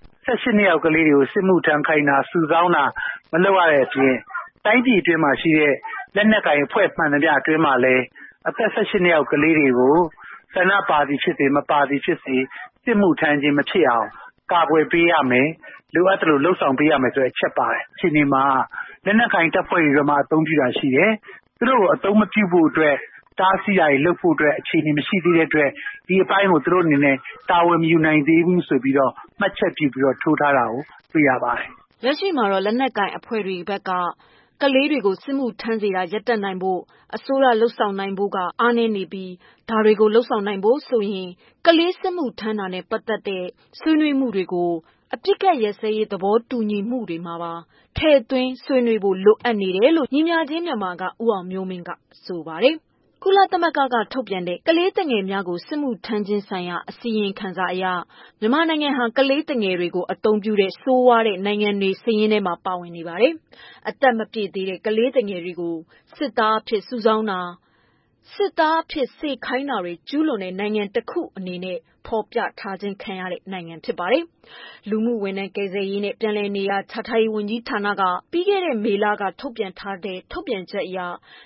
18နှစ်အောက်ကလေးတွေကိုစစ်မှုထမ်းခိုင်းတာစုဆောင်းတာမလုပ်ရတဲ့အပြင်တိုင်းပြည်အတွင်းမှာရှိတဲ့လက်နက်ကိုင်အဖွဲ့မှန်သမျှအတွင်းမှာလည်းအသက်18နှစ်အောက်ကလေးတွေကိုဆန္ဒပါသည်ဖြစ်စေမပါသည်ဖြစ်စေစစ်မှုထမ်းခြင်းမဖြစ်အောင်ကာကွယ်ပေးရမယ်လိုအပ်သလိုလှုပ်ဆောင်ပေးရမယ်ဆိုတဲ့အချက်ပါတယ်။ဒီနေ့မှာလက်နက်ကိုင်တပ်ဖွဲ့တွေမှာအသုံးပြုတာရှိတယ်။သူတို့ကိုအသုံးမပြုဖို့အတွက်တားဆီးတာတွေလုပ်ဖို့အတွက်အခြေအနေမရှိသေးတဲ့အတွက်ဒီအပိုင်းကိုသူတို့အနေနဲ့တာဝန်မယူနိုင်သေးဘူးဆိုပြီးတော့မှတ်ချက်ပြုပြီးတော့ထိုးထားတာကိုတွေ့ရပါတယ်။လက်ရှိမှာတော့လက်နက်ကိုင်အဖွဲ့တွေဘက်ကကလေးတွေကိုစစ်မှုထမ်းစေတာရပ်တန့်နိုင်ဖို့အစိုးရလှုပ်ဆောင်နိုင်ဖို့ကအားနည်းနေပြီးဒါတွေကိုလှုပ်ဆောင်နိုင်ဖို့ဆိုရင်ကလေးစစ်မှုထမ်းတာနဲ့ပတ်သက်တဲ့ဆွေးနွေးမှုတွေကိုအပြစ်ကရစရေးသဘောတူညီမှုတွေမှာပါထည့်သွင်းဆွေးနွေးဖို့လိုအပ်နေတယ်လို့ညီမချင်းမြန်မာကဦးအောင်မျိုးမင်းကဆိုပါတယ်။ကုလသမဂ္ဂကထုတ်ပြန်တဲ့ကလေးသူငယ်များကိုစစ်မှုထမ်းခြင်းဆိုင်ရာအစီရင်ခံစာအရမြန်မာနိုင်ငံဟာကလေးသူငယ်တွေကိုအသုံးပြုတဲ့ဆိုးဝါးတဲ့နိုင်ငံတွေစာရင်းထဲမှာပါဝင်နေပါတယ်။အသက်မပြည့်သေးတဲ့ကလေးသူငယ်တွေကိုစစ်သားအဖြစ်စုဆောင်းတာစစ်သားအဖြစ်စေခိုင်းတာတွေကျူးလွန်တဲ့နိုင်ငံတစ်ခုအနေနဲ့ဖော်ပြထားခြင်းခံရတဲ့နိုင်ငံဖြစ်ပါတယ်။လူမှုဝန်ထမ်းကယ်ဆယ်ရေးနဲ့ပြန်လည်နေရာချထားရေးဝန်ကြီးဌာနကပြီးခဲ့တဲ့မေလကထုတ်ပြန်ထားတဲ့ထုတ်ပြန်ချက်အရ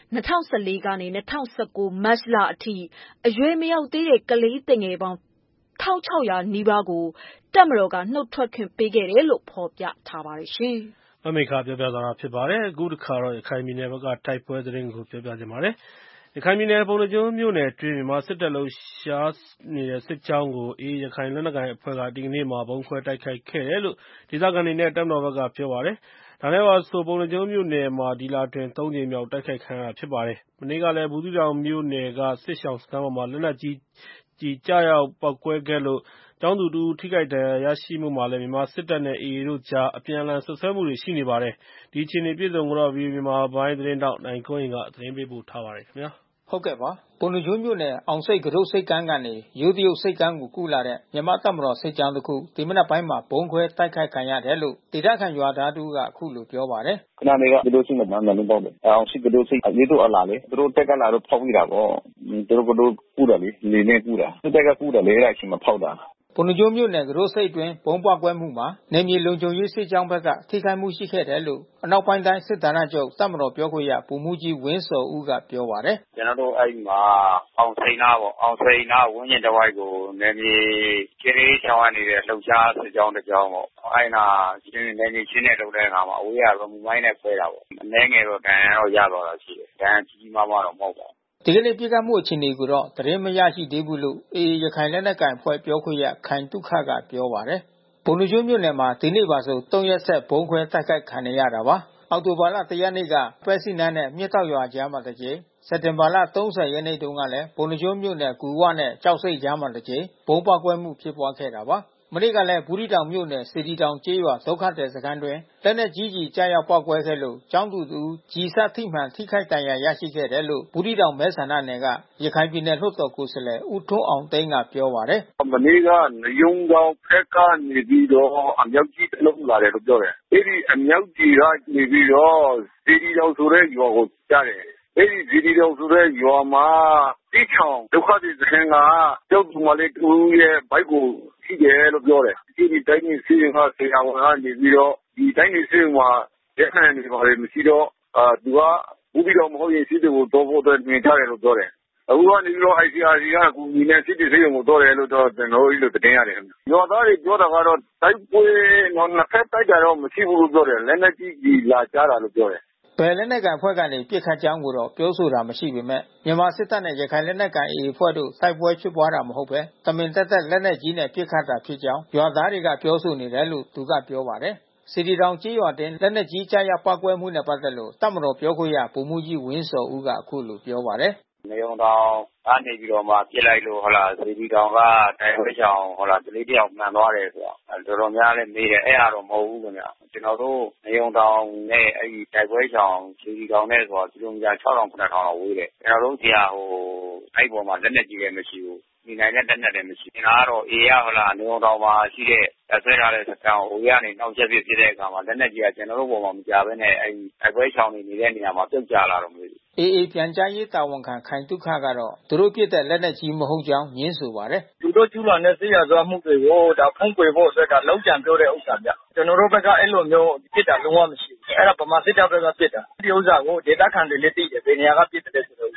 2014ကနေ2019မတ်လအထိအရွယ်မရောက်သေးတဲ့ကလေးသူငယ်ပေါင်း1600နီးပါးကိုတပ်မတော်ကနှုတ်ထွက်ခွင့်ပေးခဲ့တယ်လို့ဖော်ပြထားပါတယ်ရှင်။အမေရိကပြောပြသွားတာဖြစ်ပါတယ်။အခုတစ်ခါတော့ရခိုင်ပြည်နယ်ဘက်ကတိုက်ပွဲသတင်းကိုပြောပြချင်ပါတယ်။ရခိုင်ပြည်နယ်ပုဏ္ဏားကျွန်းမြို့နယ်အတွင်းမြန်မာစစ်တပ်လှုပ်ရှားနေတဲ့စစ်ကြောင်းကိုAAရခိုင်လက်နက်ကိုင်အဖွဲ့ကဒီကနေ့မှာဗုံးခွဲတိုက်ခိုက်ခဲ့တယ်လို့ဒေသခံတွေနဲ့တပ်မတော်ဘက်ကပြောပါတယ်။ဒါနဲ့ပါဆိုပုဏ္ဏားကျွန်းမြို့နယ်မှာဒီလအတွင်း3ကြိမ်မြောက်တိုက်ခိုက်ခံရတာဖြစ်ပါတယ်။မနေ့ကလည်းဘူးသီးတောင်မြို့နယ်ကစစ်ရှောင်စခန်းပေါ်မှာလက်နက်ကြီးကျရောက်ပေါက်ကွဲခဲ့လို့ကျောင်းသူတဦးထိခိုက်ဒဏ်ရာရရှိမှုမှာလည်းမြန်မာစစ်တပ်နဲ့ AA တို့ကြားအပြန်အလှန်ဆွဆွဲမှုတွေရှိနေပါတယ်။ဒီအခြေအနေပြည့်စုံကိုတော့ ဗီအိုအေမြန်မာပိုင်းသတင်းတောက်နိုင်ကွန်းအိန်ကသတင်းပေးပို့ထားပါတယ်ခင်ဗျာ။ဟုတ်ကဲ့ပါ။ပုဏ္ဏားကျွန်းမြို့နယ်အောင်စိတ်ကတို့စိတ်ကမ်းကနေရိုးတရုတ်စိတ်ကမ်းကိုကူးလာတဲ့မြန်မာတပ်မတော်စိတ်ကြောင်းတစ်ခုဒီမနက်ပိုင်းမှာဘုံခွဲတိုက်ခိုက်ခံရတယ်လို့ဒေသခံရွာသားတို့ကအခုလိုပြောပါတယ်။ခဏလေးကကတို့စိတ်နဲ့ဗန်းတယ်လို့ပေါ့တယ်။အောင်စိတ်ကတို့စိတ်ရေးတော့အလာလေသူတို့တက်ကလာတော့ဖောက်ပြီးတာပေါ့။သူတို့ကူးတယ်လေနေကူးတာ။သူတက်ကကူးတယ်လေအဲ့ဒါအချိန်မှာဖောက်တာ။ပုဏ္ဏားကျွန်းမြို့နယ်ကတို့စိတ်တွင်ဘုံပွားကွဲမှုမှာနယ်မြေလုံခြုံရေးစစ်ကြောင်းဘက်ကထိခိုက်မှုရှိခဲ့တယ်လို့အနောက်ပိုင်းတိုင်းစစ်ဌာနချုပ်တပ်မတော်ပြောခွင့်ရဗိုလ်မှူးကြီးဝင်းစောဦးကပြောပါတယ်။ကျွန်တော်တို့အဲ့မှာအောင်စိန်နာပေါ့အောင်စိန်နာဝင်းကျင်တစ်ဝိုက်ကိုနယ်မြေချင်းလေးချောင်းကနေလှုပ်ရှားစစ်ကြောင်းတစ်ကြောင်းပေါ့။အဲ့နာနယ်မြေချင်းနဲ့လုပ်တဲ့အခါမှာအဝေးကရမူမိုင်းနဲ့ခွဲတာပေါ့။အနည်းငယ်တော့ဒဏ်ရာတော့ရသွားတာရှိတယ်။ဒဏ်ရာကြီးမားတော့မဟုတ်ပါဘူးဒီကနေ့ပြကမှုအခြေအနေကိုတော့သတင်းမရရှိသေးဘူးလို့AAရခိုင်လက်နက်ကိုင်အဖွဲ့ပြောခွင့်ရခိုင်တုခကပြောပါတယ်။ပုဏ္ဏားကျွန်းမြို့နယ်မှာဒီနေ့ပါဆို3ရက်ဆက်ဘုံခွဲတိုက်ခိုက်ခံရတာပါ။အောက်တိုဘာလ1ရက်နေ့ကပဲစီနန်းနဲ့မြစ်တောက်ရွာကြားမှာတစ်ကြိမ်စက်တင်ဘာလ30ရက်နေ့တုန်းကလည်းပုဏ္ဏားကျွန်းမြို့နယ်ကူဝနဲ့ကြောက်စိတ်ကြားမှာတစ်ကြိမ်ဘုံပေါက်ကွဲမှုဖြစ်ပွားခဲ့တာပါ။မနေ့ကလည်းဘူးသီးတောင်မြို့နယ်စေတီတောင်ကျေးရွာဒုက္ခသည်စခန်းတွင်လက်နက်ကြီးကြားရောက်ပေါက်ကွဲခဲ့လို့ကျောင်းသူတူကြည်စထိမှန်ထိခိုက်ဒဏ်ရာရရှိခဲ့တယ်လို့ဘူးသီးတောင်မဲဆန္ဒနယ်ကရခိုင်ပြည်နယ်လွှတ်တော်ကိုယ်စားလှယ်ဦးထွန်းအောင်သိန်းကပြောပါတယ်။မနေ့ကနယုံတောင်ဖက်ကနေပြီးတော့အမြောက်ကြီးတစ်လုံးလာတယ်လို့ပြောတယ်။အဲဒီအမြောက်ကြီးကနေပြီးတော့စေတီတောင်ဆိုတဲ့ရွာကိုကြားတယ်။အဲဒီစေတီတောင်ဆိုတဲ့ရွာမှာတိချောင်ဒုက္ခသည်စခန်းကကျောက်သူမလေးတူရဲ့ဘိုက်ကိုရှိတယ်လို့ပြောတယ်။ဒီတိုင်းနေစီရင်ကဆရာဝန်ကနေပြီးတော့ဒီတိုင်းနေစီရင်မှာရက်ခံနေပါတယ်မရှိတော့သူကဘူးပြီးတော့မဟုတ်ရင်စစ်တွေကိုတော့ဖို့အတွက်မြင်ကြတယ်လို့ပြောတယ်။အခုကနေပြီးတော့ ICRC ကကူညီနေစစ်တွေစီရင်ကိုတော့တယ်လို့တော့ကျွန်တော်တို့လို့တင်ရတယ်။ရွာသားတွေပြောတာကတော့တိုက်ပွဲတော့နှစ်ဖက်တိုက်တာတော့မရှိဘူးလို့ပြောတယ်။လက်နက်ကြီးလာကြတာလို့ပြောတယ်ဘယ်လက်နက်ကန်အဖွဲ့ကနေပြစ်ခတ်ကြောင်းကိုတော့ပြောဆိုတာမရှိပေမဲ့မြန်မာစစ်တပ်နဲ့ရခိုင်လက်နက်ကန် AA အဖွဲ့တို့တိုက်ပွဲဖြစ်ပွားတာမဟုတ်ပဲတမင်တက်လက်နက်ကြီးနဲ့ပြစ်ခတ်တာဖြစ်ကြောင်းရွာသားတွေကပြောဆိုနေတယ်လို့သူကပြောပါတယ်။စီတီတောင်ကြီးရွာတင်လက်နက်ကြီးကြားရောက်ပောက်ကွဲမှုနဲ့ပတ်သက်လို့တပ်မတော်ပြောခွင့်ရဗိုလ်မှူးကြီးဝင်းစောဦးကအခုလိုပြောပါတယ်။နေုံတောင်ကနေပြီးတော့မှပြစ်လိုက်လို့ဟုတ်လားစီတီတောင်ကတိုင်ဝဲချောင်ဟုတ်လားကလေးတယောက်မှန်သွားတယ်ဆိုတော့တော်တော်များလည်းမေးတယ်အဲ့ဒါတော့မဟုတ်ဘူးခင်ဗျ။ကျွန်တော်တို့နေုံတောင်နဲ့အဲ့ဒီတိုင်ဝဲချောင်စီတီတောင်နဲ့ဆိုတော့ကီလိုမီတာ6000 9000လောက်ဝေးတယ်။ကျွန်တော်တို့ဒီဟာအဲ့ပေါ်မှာလက်နက်ကြီးလည်းမရှိဘူး။ဒီနိုင်တဲ့တက်နဲ့လည်းမရှိဘူး။ဒါကတော့ AA ကဟုတ်လားနေုံတောင်မှာရှိတဲ့ဆွဲထားတဲ့စခန်းကို AA ကနေနောက်ချက်ဖြစ်တဲ့အခါမှာလက်နက်ကြီးကကျွန်တော်တို့ပေါ်မှာမကြဘဲနဲ့အဲ့ဒီတိုင်ဝဲချောင်နေတဲ့နေရာမှာပြုတ်ကျလာတော့မလို့ AA ပြန်ကြားရေးတာဝန်ခံခိုင်တုခကတော့သူတို့ပြစ်တဲ့လက်နက်ကြီးမဟုတ်ကြောင်းညင်းဆိုပါတယ်။သူတို့ကျူးလွန်တဲ့စစ်ရာဇဝတ်မှုတွေကိုဒါဖုံးကွယ်ဖို့အတွက်ကလုံးကြံပြောတဲ့ဥစ္စာဗျ။ကျွန်တော်တို့ဘက်ကအဲ့လိုမျိုးပြစ်တာလုံးဝမရှိဘူး။အဲ့ဒါဗမာစစ်တပ်ဘက်ကပြစ်တာ။ဒီဥစ္စာကိုဒေသခံတွေလည်းသိတယ်ဘယ်နေရာကပြစ်တယ်ဆိုတဲ့ဥစ္စာ။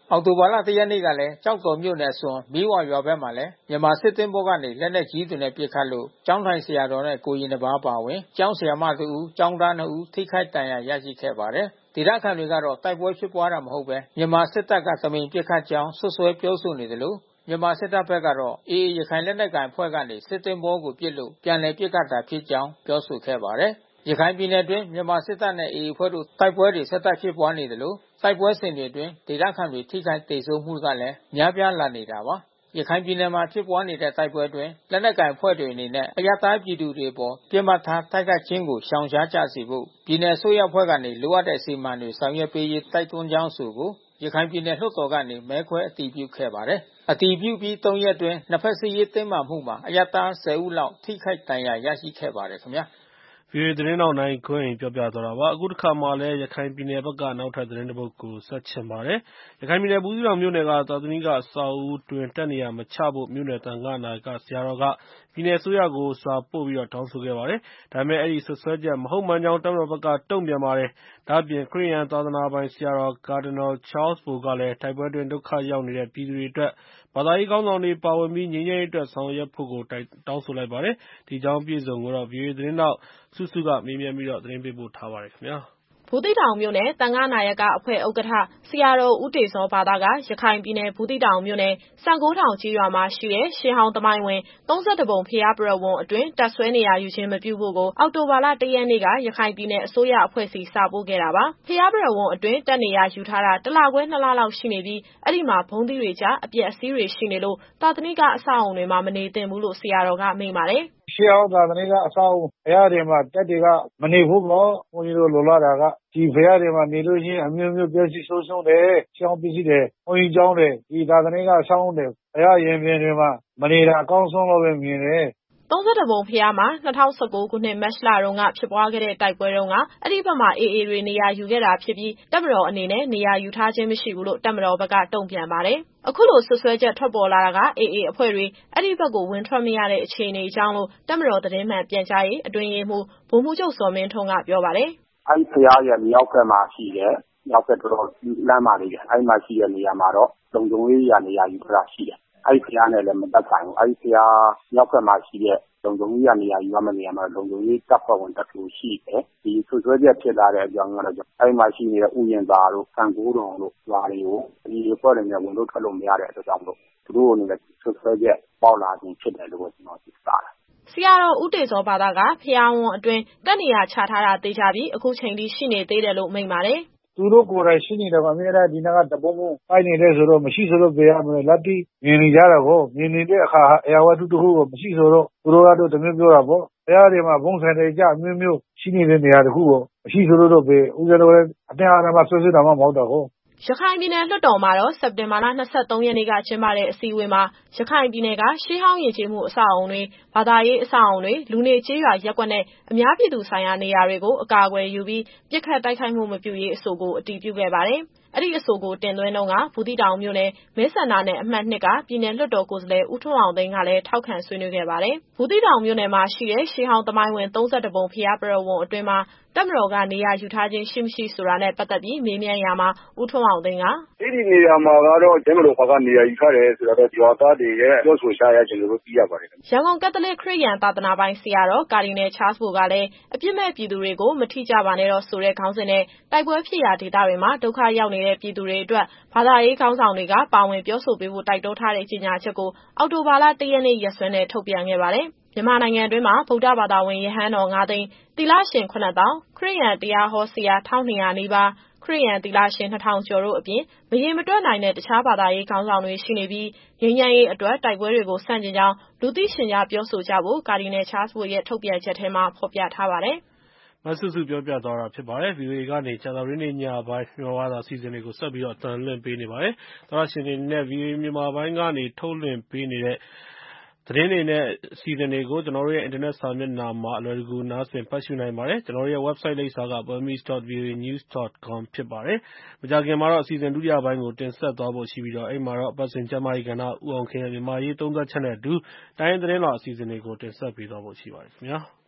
အောက်တိုဘာလ 1 ရက်နေ့ကလည်းကျောက်တော်မြို့နယ်အစွန်မီးဝရွာဘက်မှာလည်းမြန်မာစစ်သင်္ဘောကနေလက်နက်ကြီးတွေနဲ့ပစ်ခတ်လို့ကျောင်းထိုင်ဆရာတော်နဲ့ကိုရင်တစ်ပါးပါဝင်ကျောင်းဆရာမ2 ဦးကျောင်းသား2 ဦးထိခိုက်ဒဏ်ရာရရှိခဲ့ပါတယ်။ဒေသခံတွေကတော့တိုက်ပွဲဖြစ်ပွားတာမဟုတ်ဘဲမြန်မာစစ်တပ်ကတမင်ပစ်ခတ်ကြောင်းဆွဆွဲပြောဆိုနေတယ်လို့မြန်မာစစ်တပ်ဘက်ကတော့AAရခိုင်လက်နက်ကိုင်အဖွဲ့ကနေစစ်သင်္ဘောကိုပစ်လို့ပြန်လည်ပစ်ခတ်တာဖြစ်ကြောင်းပြောဆိုခဲ့ပါတယ်။ရခိုင်ပြည်နယ်အတွင်းမြန်မာစစ်တပ်နဲ့ AA အဖွဲ့တို့တိုက်ပွဲတွေဆက်တိုက်ဖြစ်ပွားနေတယ်လို့တိုက်ပွဲစဉ်တွေအတွင်းဒေသခံတွေထိခိုက်ဒေဆုံးမှုကလည်းများပြားလာနေတာပါ။ရခိုင်ပြည်နယ်မှာဖြစ်ပွားနေတဲ့တိုက်ပွဲအတွင်းလက်နက်ကိုင်အဖွဲ့တွေအနေနဲ့အရပ်သားပြည်သူတွေပေါ်ပြစ်မှတ်ထားတိုက်ခိုက်ခြင်းကိုရှောင်ရှားကြစေဖို့ပြည်နယ်အစိုးရအဖွဲ့ကနေလိုအပ်တဲ့အစီအမံတွေဆောင်ရွက်ပေးရေးတိုက်တွန်းကြောင်းဆိုကိုရခိုင်ပြည်နယ်လွှတ်တော်ကနေမဲခွဲအတည်ပြုခဲ့ပါတယ်။အတည်ပြုပြီး3 ရက်အတွင်းနှစ်ဖက်စစ်ရေးတင်းမာမှုမှာအရပ်သား10 ဦးလောက်ထိခိုက်ဒဏ်ရာရရှိခဲ့ပါတယ်ခင်ဗျာ။ VOA သတင်းတော်နိုင်ခွင့်ပြောပြသွားတာပါအခုတစ်ခါမှလည်းရခိုင်ပြည်နယ်ဘက်ကနောက်ထပ်သတင်းတစ်ပုဒ်ကိုဆက်ချင်ပါတယ်ရခိုင်ပြည်နယ်ဘူးသီးတောင်မြို့နယ်ကသာသနိကအဆောက်အဦတွင်တက်နေရမချဖို့မြို့နယ်သံဃာနာယကဆရာတော်ကပြည်နယ်အစိုးရကိုစာပို့ပြီးတောင်းဆိုခဲ့ပါတယ်ဒါပေမဲ့အဲဒီဆွဆွဲချက်မဟုတ်မှန်ကြောင်းတပ်မတော်ဘက်ကတုံ့ပြန်ပါတယ်ဒါ့အပြင်ခရစ်ယာန်သာသနာပိုင်ဆရာတော်ကာဒီနယ်ချားလ်စ်ဘိုကလည်းတိုက်ပွဲတွင်ဒုက္ခရောက်နေတဲ့ပြည်သူတွေအတွက်ဘာသာရေးခေါင်းဆောင်တွေပါဝင်ပြီးငြိမ်းချမ်းရေးအတွက်ဆောင်ရွက်ဖို့ကိုတောင်းဆိုလိုက်ပါတယ်ဒီကြောင်းပြည်စုံကိုတော့ VOA သတင်းတောက်စုစုကမေးမြန်းပြီးသတင်းပေးပို့ထားပါတယ်ခင်ဗျာဘူးသီးတောင်မြို့နယ်သံဃာနာယကအဖွဲ့ဥက္ကဋ္ဌဆရာတော်ဦးတေဇောဘာသာကရခိုင်ပြည်နယ်ဘူးသီးတောင်မြို့နယ်စံကိုးထောင်ကျေးရွာမှာရှိတဲ့ရှေးဟောင်းသမိုင်းဝင်31ပုံဘုရားပရဝဏ်အတွင်းတပ်ဆွဲနေရာယူခြင်းမပြုဖို့ကိုအောက်တိုဘာလ 1 ရက်နေ့ကရခိုင်ပြည်နယ်အစိုးရအဖွဲ့စီစာပို့ခဲ့တာပါ။ဘုရားပရဝဏ်အတွင်းတပ်နေရာယူထားတာ1 လခွဲ 2 လလောက်ရှိနေပြီးအဲ့ဒီမှာဘုန်းကြီးတွေကြားအပျက်အစီးတွေရှိနေလို့သာသနိကအဆောက်အုံတွေမှာမနေသင့်ဘူးလို့ဆရာတော်ကမိန့်ပါတယ်။ရှေးဟောင်းသာသနိကအဆောက်အဦဘုရားတွေမှာတက်တွေကမနေဘူးပေါ့ဘုန်းကြီးတို့လိုလာတာကဒီဘုရားတွေမှာနေလို့ရှိရင်အမျိုးမျိုးပျက်စီးဆုံးရှုံးတယ်ရှေးဟောင်းပစ္စည်းတွေဘုန်းကြီးကျောင်းတွေဒီသာသနိကအဆောက်အဦတွေဘုရားရင်ပြင်တွေမှာမနေတာအကောင်းဆုံးလို့ပဲမြင်တယ် 31ပုံဘုရားမှာ2019 ခုနှစ်မတ်လတုန်းကဖြစ်ပွားခဲ့တဲ့တိုက်ပွဲတုန်းကအဲ့ဒီဘက်မှာ AA တွေနေရာယူခဲ့တာဖြစ်ပြီးတပ်မတော်အနေနဲ့နေရာယူထားခြင်းမရှိဘူးလို့တပ်မတော်ဘက်ကတုံ့ပြန်ပါတယ်။အခုလိုဆွဆွဲချက်ထွက်ပေါ်လာတာက AA အဖွဲ့တွေအဲ့ဒီဘက်ကိုဝင်ထွက်မရတဲ့အခြေအနေအကြောင်းလို့တပ်မတော်သတင်းမှန်ပြန်ကြားရေးအတွင်းရေးမှူးဗိုလ်မှူးချုပ်ဇော်မင်းထွန်းကပြောပါတယ်။အဲ့ဒီဘုရားရဲ့မြောက်ဘက်မှာရှိတယ်။မြောက်ဘက်တော်လမ်းမှာလေးတယ်။အဲ့မှာရှိတဲ့နေရာမှာတော့လုံခြုံရေးနေရာယူထားတာရှိတယ်။အဲ့ဒီဘုရားနဲ့လည်းမသက်ဆိုင်ဘူး။အဲ့ဒီဘုရားမြောက်ဘက်မှာရှိတဲ့လုံခြုံရေးနေရာယူရမယ့်နေရာမှာလုံခြုံရေးတပ်ဖွဲ့ဝင်တခုရှိတယ်။ဒီဆွဆွဲချက်ဖြစ်လာတဲ့အကြောင်းကတော့အဲ့မှာရှိနေတဲ့ဥယျာဉ်သာတို့ခံကိုးတော်တို့ရွာတွေကိုဒီအဖွဲ့တွေနဲ့ဝင်လို့ထွက်လို့မရတဲ့အတွက်ကြောင့်မို့သူတို့အနေနဲ့ဆွဆွဲချက်ပေါက်လာခြင်းဖြစ်တယ်လို့ကျွန်တော်သိပါတယ်။ဆရာတော်ဦးတေဇောဘာသာကဖျားဝန်းအတွင်းတပ်နေရာချထားတာသိကြပြီးအခုချိန်ထိရှိနေသေးတယ်လို့မိန့်ပါတယ်။သူတို့ကိုယ်တိုင်ရှိနေတယ်ကအများအားဒီနာကတပုံပုံပိုက်နေတဲ့ဆိုတော့မရှိဆိုတော့ပြရမလို့လက်တိမြင်နေကြတာကိုမြင်နေတဲ့အခါအရာဝတ္ထုတစ်ခုကိုမရှိဆိုတော့သူတို့ကတော့တမျိုးပြောတာပေါ့ဘုရားတွေမှာဘုံဆိုင်တွေကြမျိုးမျိုးရှိနေတဲ့နေရာတစ်ခုကိုမရှိဆိုတော့ပဲဥစ္စာတော်လည်းအတင်းအားမှာဆွဆွတာမှမဟုတ်တော့ဘူးရခိုင်ပြည်နယ်လွှတ်တော်မှာတော့စက်တင်ဘာလ23 ရက်နေ့ကကျင်းပတဲ့အစည်းအဝေးမှာရခိုင်ပြည်နယ်ကရှေးဟောင်းယဉ်ကျေးမှုအဆောက်အုံတွေဘာသာရေးအဆောက်အုံတွေလူနေကျေးရွာရပ်ကွက်နဲ့အများပြည်သူဆိုင်ရာနေရာတွေကိုအကာအကွယ်ယူပြီးပြစ်ခတ်တိုက်ခိုက်မှုမပြုရေးအဆိုကိုအတည်ပြုခဲ့ပါတယ်။အဲ့ဒီအဆိုကိုတင်သွင်းတော့ကဘူးသီးတောင်မြို့နယ်မဲဆန္ဒနယ်အမှတ် 2ကပြည်နယ်လွှတ်တော်ကိုယ်စားလှယ်ဦးထွန်းအောင်သိန်းကလည်းထောက်ခံဆွေးနွေးခဲ့ပါတယ်။ဘူးသီးတောင်မြို့နယ်မှာရှိတဲ့ရှေးဟောင်းသမိုင်းဝင်31ပုံဘုရားပရဝဏ်အတွင်းမှာတပ်မတော်ကနေရာယူထားခြင်းရှိမရှိဆိုတာနဲ့ပတ်သက်ပြီးမေးမြန်းရာမှာဦးထွန်းအောင်သိန်းကအဲ့ဒီနေရာမှာကတော့တပ်မတော်ဘက်ကနေရာယူထားတယ်ဆိုတော့ရွာသားတွေရဲ့ပြောဆိုရှားရခြင်းလို့သိရပါတယ်။ရန်ကုန်ကက်သလစ်ခရစ်ယာန်သာသနာပိုင်ဆရာတော်ကာဒီနယ်ချားလ်စ်ဘိုကလည်းအပြစ်မဲ့ပြည်သူတွေကိုမထိကြပါနဲ့တော့ဆိုတဲ့ခေါင်းစဉ်နဲ့တိုက်ပွဲဖြစ်ရာဒေသတွေမှာဒုက္ခရောက်နေတဲ့ပြည်သူတွေအတွက်ဘာသာရေးခေါင်းဆောင်တွေကပါဝင်ပြောဆိုပေးဖို့တိုက်တွန်းထားတဲ့ကြေညာချက်ကိုအောက်တိုဘာလ 1 ရက်နေ့ရက်စွဲနဲ့ထုတ်ပြန်ခဲ့ပါတယ်။မြန်မာနိုင်ငံတွင်းမှာဗုဒ္ဓဘာသာဝင်ယဟန်တော် 9 သိန်း၊သီလရှင် 9,000၊ခရစ်ယာန်တရားဟောဆရာ 1,200 နီးပါးခရစ်ယာန်သီလရှင် 2,000 ကျော်တို့အပြင်မရေမတွက်နိုင်တဲ့တခြားဘာသာရေးခေါင်းဆောင်တွေရှိနေပြီးငြိမ်းချမ်းရေးအတွက်တိုက်ပွဲတွေကိုဆန့်ကျင်ကြောင်းလူသိရှင်ကြားပြောဆိုကြဖို့ကာဒီနယ်ချားလ်စ်ဘိုရဲ့ထုတ်ပြန်ချက်ထဲမှာဖော်ပြထားပါတယ်။မဆုစုပြောပြသွားတာဖြစ်ပါတယ်။ VOA ကနေကြာသပတေးနေ့ညပိုင်းမြန်မာဘာသာအစီအစဉ်တွေကိုဆက်ပြီးအသံလွှင့်ပေးနေပါတယ်။သောရရှင်တွေနဲ့ VOA မြန်မာပိုင်းကနေထုတ်လွှင့်ပေးနေတဲ့သတင်းတွေနဲ့အစီအစဉ်တွေကိုကျွန်တော်တို့ရဲ့ internet စာမျက်နှာမှာအလွယ်တကူနားဆင်ဖတ်ရှုနိုင်ပါတယ်။ကျွန်တော်တို့ရဲ့ website လိပ်စာက burmese.voanews.com ဖြစ်ပါတယ်။မကြာခင်မှာတော့အစီအစဉ်ဒုတိယပိုင်းကိုတင်ဆက်သွားဖို့ရှိပြီးအဲ့မှာတော့အပတ်စဉ်ကျန်းမာရေးကဏ္ဍဦးအောင်ခင်ရဲ့မြန်မာရေးသုံးသပ်ချက်နဲ့အတူတိုင်းသတင်းတော်အစီအစဉ်တွေကိုတင်ဆက်ပေးသွားဖို့ရှိပါတယ်ခင်ဗျာ။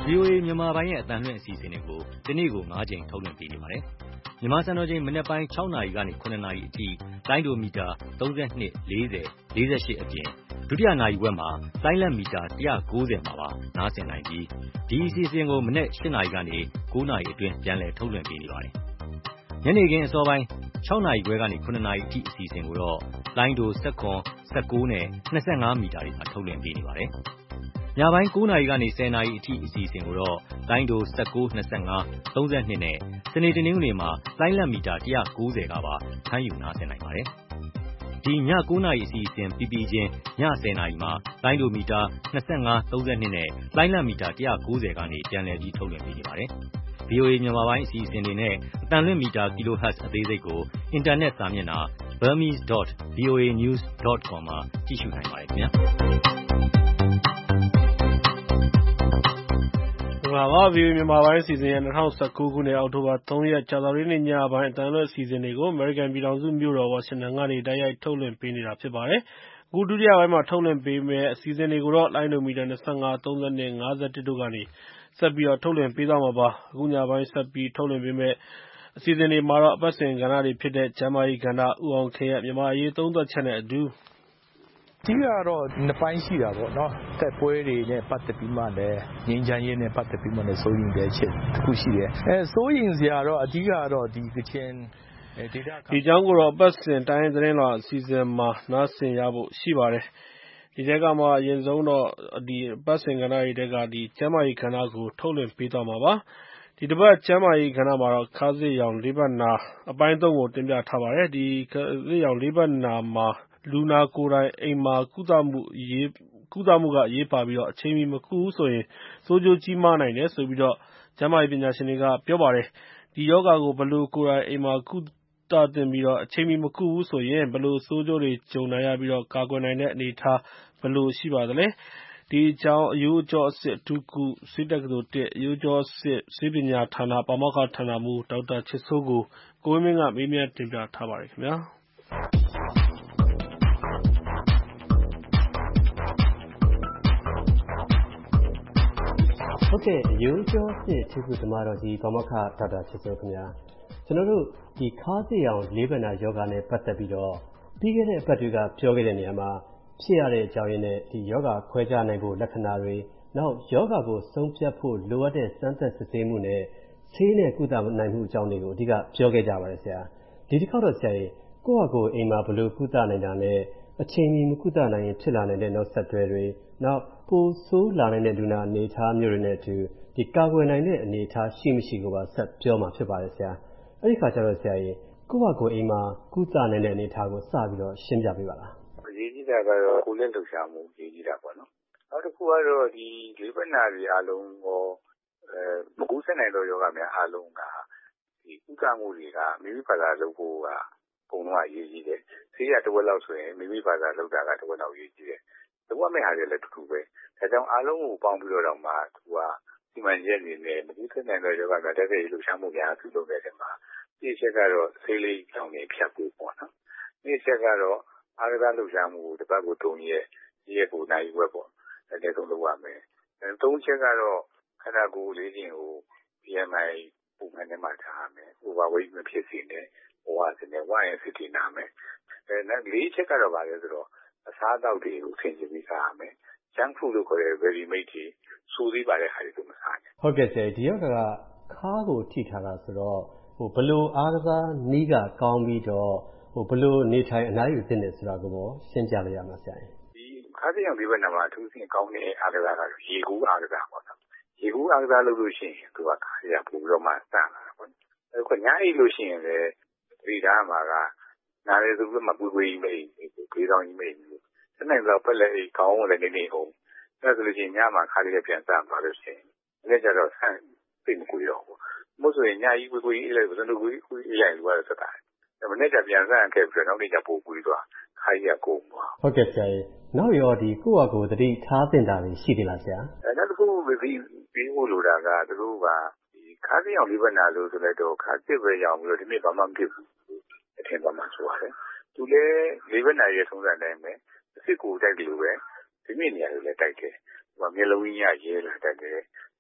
VOA မြန်မာပိုင်းရဲ့အသံလွှင့်အစီအစဉ်တွေကိုဒီနေ့ကို9ကြိမ်ထုတ်လွှင့်ပေးနေပါတယ်။မြန်မာစံတော်ချိန်မနက်ပိုင်း6နာရီကနေ9နာရီအထိလိုင်းဒိုမီတာ32 40 48အပြင်ဒုတိယနာရီဝက်မှာလိုင်းလက်မီတာ190မှာပါနားဆင်နိုင်ပြီးဒီအစီအစဉ်ကိုမနက်8နာရီကနေ9နာရီအတွင်းပြန်လည်ထုတ်လွှင့်ပေးနေပါတယ်။ညနေခင်းအစောပိုင်း6နာရီခွဲကနေ9နာရီအထိအစီအစဉ်ကိုတော့လိုင်းဒို16 19နဲ့25မီတာတွေမှာထုတ်လွှင့်ပေးနေပါတယ်။ညပိုင်း9နာရီကနေ10နာရီအထိအစီအစဉ်ကိုတော့လိုင်းဒို19 25 32နဲ့စနေတနင်္ဂနွေမှာလိုင်းလက်မီတာ190ကပါဖမ်းယူနားဆင်နိုင်ပါတယ်။ဒီည9နာရီအစီအစဉ်ပြီးပြီးချင်းည10နာရီမှာလိုင်းဒိုမီတာ25 32နဲ့လိုင်းလက်မီတာ190ကနေပြန်လည်ပြီးထုတ်လွှင့်ပေးနေပါတယ်။ VOA မြန်မာပိုင်းအစီအစဉ်တွေနဲ့အသံလွှင့်မီတာ kHz အသေးစိတ်ကိုအင်တာနက်စာမျက်နှာ burmese.voanews.com မှာကြည့်ရှုနိုင်ပါတယ်ခင်ဗျာ။ VOA မြန်မာပိုင်းအစီအစဉ်ရဲ့2019ခုနှစ်အောက်တိုဘာ3ရက်ကြာသပတေးနေ့ညပိုင်းအသံလွှင့်အစီအစဉ်တွေကို American ပြည်ထောင်စုမြို့တော်ဝါရှင်တန်ကနေတိုက်ရိုက်ထုတ်လွှင့်ပေးနေတာဖြစ်ပါတယ်။အခုဒုတိယပိုင်းမှာထုတ်လွှင့်ပေးမယ့်အစီအစဉ်တွေကိုတော့လိုင်းဒိုမီတာ25 32 51တို့ကနေဆက်ပြီးတော့ထုတ်လွှင့်ပေးသွားမှာပါ။အခုညပိုင်းဆက်ပြီးထုတ်လွှင့်ပေးမယ့်အစီအစဉ်တွေမှာတော့အပတ်စဉ်ကဏ္ဍတွေဖြစ်တဲ့ကျန်းမာရေးကဏ္ဍဦးအောင်ခင်ရဲ့မြန်မာအရေးသုံးသပ်ချက်နဲ့အတူအဓိကတော့နှစ်ပိုင်းရှိတာပေါ့နော်။တိုက်ပွဲတွေနဲ့ပတ်သက်ပြီးမှလည်းငြိမ်းချမ်းရေးနဲ့ပတ်သက်ပြီးမှလည်းစိုးရိမ်တဲ့အချက်တစ်ခုရှိတယ်။စိုးရိမ်စရာတော့အဓိကတော့ဒီကချင်ဒီအကြောင်းကိုတော့အပတ်စဉ်တိုင်းသတင်းလွှာအစီအစဉ်မှာနားဆင်ရဖို့ရှိပါတယ်။ဒီထဲကမှအရင်ဆုံးတော့ဒီအပတ်စဉ်ကဏ္ဍတွေထဲကဒီကျန်းမာရေးကဏ္ဍကိုထုတ်လွှင့်ပေးသွားမှာပါ။ဒီတစ်ပတ်ကျန်းမာရေးကဏ္ဍမှာတော့ခါးစစ်ရောင်လေးပတ်နာအပိုင်း3ကိုတင်ပြထားပါတယ်။ဒီခါးစစ်ရောင်လေးပတ်နာမှာလူနာကိုယ်တိုင်အိမ်မှာကုသမှုကအရေးပါပြီးတော့အချိန်မီမကုဘူးဆိုရင်ဆိုးကျိုးကြီးမားနိုင်တယ်ဆိုပြီးတော့ကျန်းမာရေးပညာရှင်တွေကပြောပါတယ်။ဒီရောဂါကိုဘယ်လိုကိုယ်တိုင်အိမ်မှာကုသသင့်ပြီးတော့အချိန်မီမကုဘူးဆိုရင်ဘယ်လိုဆိုးကျိုးတွေကြုံနိုင်ရပြီးတော့ကာကွယ်နိုင်တဲ့အနေအထားဘယ်လိုရှိပါသလဲ။ဒီအကြောင်းအရိုးအကျော်အစစ်အထူးကုဆေးတက္ကသိုလ်1အရိုးကျော်အစစ်ဆေးပညာဌာနပါမောက္ခဌာနမှူးဒေါက်တာချစ်စိုးကိုကိုဝင်းမင်းကမေးမြန်းတင်ပြထားပါတယ်ခင်ဗျာ။ဟုတ်ကဲ့အရိုးကျော်အစစ်အထူးကုသမားတော်ကြီးပါမောက္ခဒေါက်တာချစ်စိုးခင်ဗျာ။ကျွန်တော်တို့ဒီခါးစစ်ရောင်လေးပတ်နာယောဂနဲ့ပတ်သက်ပြီးတော့ပြီးခဲ့တဲ့အပတ်တွေကပြောခဲ့တဲ့နေရာမှာဖြစ်ရတဲ့အကြောင်းရင်းနဲ့ဒီယောဂခွဲခြားနိုင်ဖို့လက္ခဏာတွေနောက်ယောဂကိုဆုံးဖြတ်ဖို့လိုအပ်တဲ့စမ်းသပ်စစ်ဆေးမှုနဲ့ဆေးနဲ့ကုသနိုင်မှုအကြောင်းတွေကိုအဓိကပြောခဲ့ကြပါတယ်ဆရာဒီတစ်ခေါက်တော့ဆရာကြီးကိုယ့်ဟာကိုယ်အိမ်မှာဘယ်လိုကုသနိုင်တာနဲ့အချိန်မီမကုသနိုင်ရင်ဖြစ်လာနိုင်တဲ့နောက်ဆက်တွဲတွေနောက်ပိုဆိုးလာနိုင်တဲ့လူနာအနေအထားမျိုးတွေနဲ့အတူဒီကာကွယ်နိုင်တဲ့အနေအထားရှိမရှိကိုပါဆက်ပြောမှာဖြစ်ပါတယ်ဆရာအဲ့ဒီခါကျတော့ဆရာကြီးကိုယ့်ဟာကိုယ်အိမ်မှာကုသနိုင်တဲ့အနေအထားကိုစပြီးတော့ရှင်းပြပေးပါလားအရေးကြီးတာကတော့ကိုယ်လက်လှုပ်ရှားမှုအရေးကြီးတာပေါ့နော်နောက်တစ်ခုကတော့ဒီလေးပတ်နာတွေအားလုံးကိုမကူးစက်နိုင်သောယောဂများအားလုံးကဒီကုသမှုတွေကမိမိဘာသာလုပ်ဖို့ကပုံတော့အရေးကြီးတယ်ဆေးရတစ်ဝက်လောက်ဆိုရင်မိမိဘာသာလုပ်တာကတစ်ဝက်လောက်အရေးကြီးတယ်လုပ်ရမယ့်ဟာတွေလည်းတူတူပဲဒါကြောင့်အားလုံးကိုပေါင်းပြီးတော့မှသူကဒီမှန်ချက်အနေနဲ့မကူးစက်နိုင်သောယောဂများတက်တဲ့လှုပ်ရှားမှုများသူလုပ်တဲ့နေရာမှာဒီချက်ကတော့ဆေးလေးကြောင့်နေဖြတ်ဖို့ပေါ့နော်ဒီချက်ကတော့အားကစားလှုပ်ရှားမှုတစ်ပတ်ကို3ရက်ကိုနိုင်ဝက်ပေါ့အဲ့ဒါသုံးလုပ်ရမယ်3ချက်ကတော့ခန္ဓာကိုယ်လေးချင်းကို BMI ပုံမှန်နဲ့မှထားရမယ် overweight မဖြစ်စေနဲ့ဘဝစနေဝိုင်းစစ်တီနာမယ်နောက်4ချက်ကတော့ဗာလဲဆိုတော့အစားအသောက်တွေကိုဆင်ခြင်ပြီးစားရမယ် junk food လို့ခေါ်တဲ့ ready made တွေစိုးသေးပါတဲ့ဟာတွေကိုမစားနဲ့ဟုတ်ကဲ့ဆရာဒီရောက်ကခါးကိုထိထားတာဆိုတော့ဘလို့အားကစားနီးကကောင်းပြီးတော့ဘလို့နေထိုင်အနားယူသင့်တယ်ဆိုတာကိုရှင်းပြလိုက်ရမှာဆရာဒီခါးစဉ်ဒီဘက်နာမှာအထူးသဖြင့်ကောင်းတဲ့အားကစားကတော့ရေကူးအားကစားပေါ့နော်ရေကူးအားကစားလုပ်လို့ရှိရင်သူကခါးရပို့ပြီးတော့မှစမ်းလာတာပေါ့အဲ့ညအိတ်လို့ရှိရင်လည်းဒီဓာတ်မှာကနားရည်သူကမပွေးပွေးကြီးမိတ်ဘေးဆောင်ကြီးမိတ်တနိုင်တော့ပက်လက်အိတ်ကောင်းလည်းနေအောင်အဲ့ဆိုလို့ရှိရင်ညမှာခါးလေးပြန်စမ်းသွားလို့ရှိရင်လည်းကြတော့ဆန်းသိမကွေးတော့ဘူးမို့ဆိုရင်ညကြီးပွေးပွေးကြီးအဲ့လိုစနေကွေးအေးရိုင်လို့ရစတာဒါမနေ့ကပြန်စမ်းခဲ့ပြီးတော့နောက်နေ့ကျပို့ကွေးသွားခါးကြီးကကုန်သွားဟုတ်ကဲ့ဆရာကြီးနောက်ရောဒီကိုယ့်ဟာကိုယ်တတိထားတင်တာရှိသေးလားဆရာနောက်တစ်ခုပြီးဖို့လိုတာကသူတို့ကဒီခါးစဉ်အောင်လေးဘက်နာလို့ဆိုလိုက်တော့ခါးစစ်ပဲရောင်ပြီးတော့ဒီနေ့ဘာမှမဖြစ်ဘူးအထင်ပါမှဆိုရတယ်သူလည်းလေးဘက်နာရဲ့ထုံးစံတိုင်းပဲအစ်စ်ကိုတိုက်တယ်လို့ပဲဒီနေ့နေရာတွေလည်းတိုက်တယ်ဟိုမျက်လုံးကြီးရရဲလာတိုက်တယ်နှလုံးက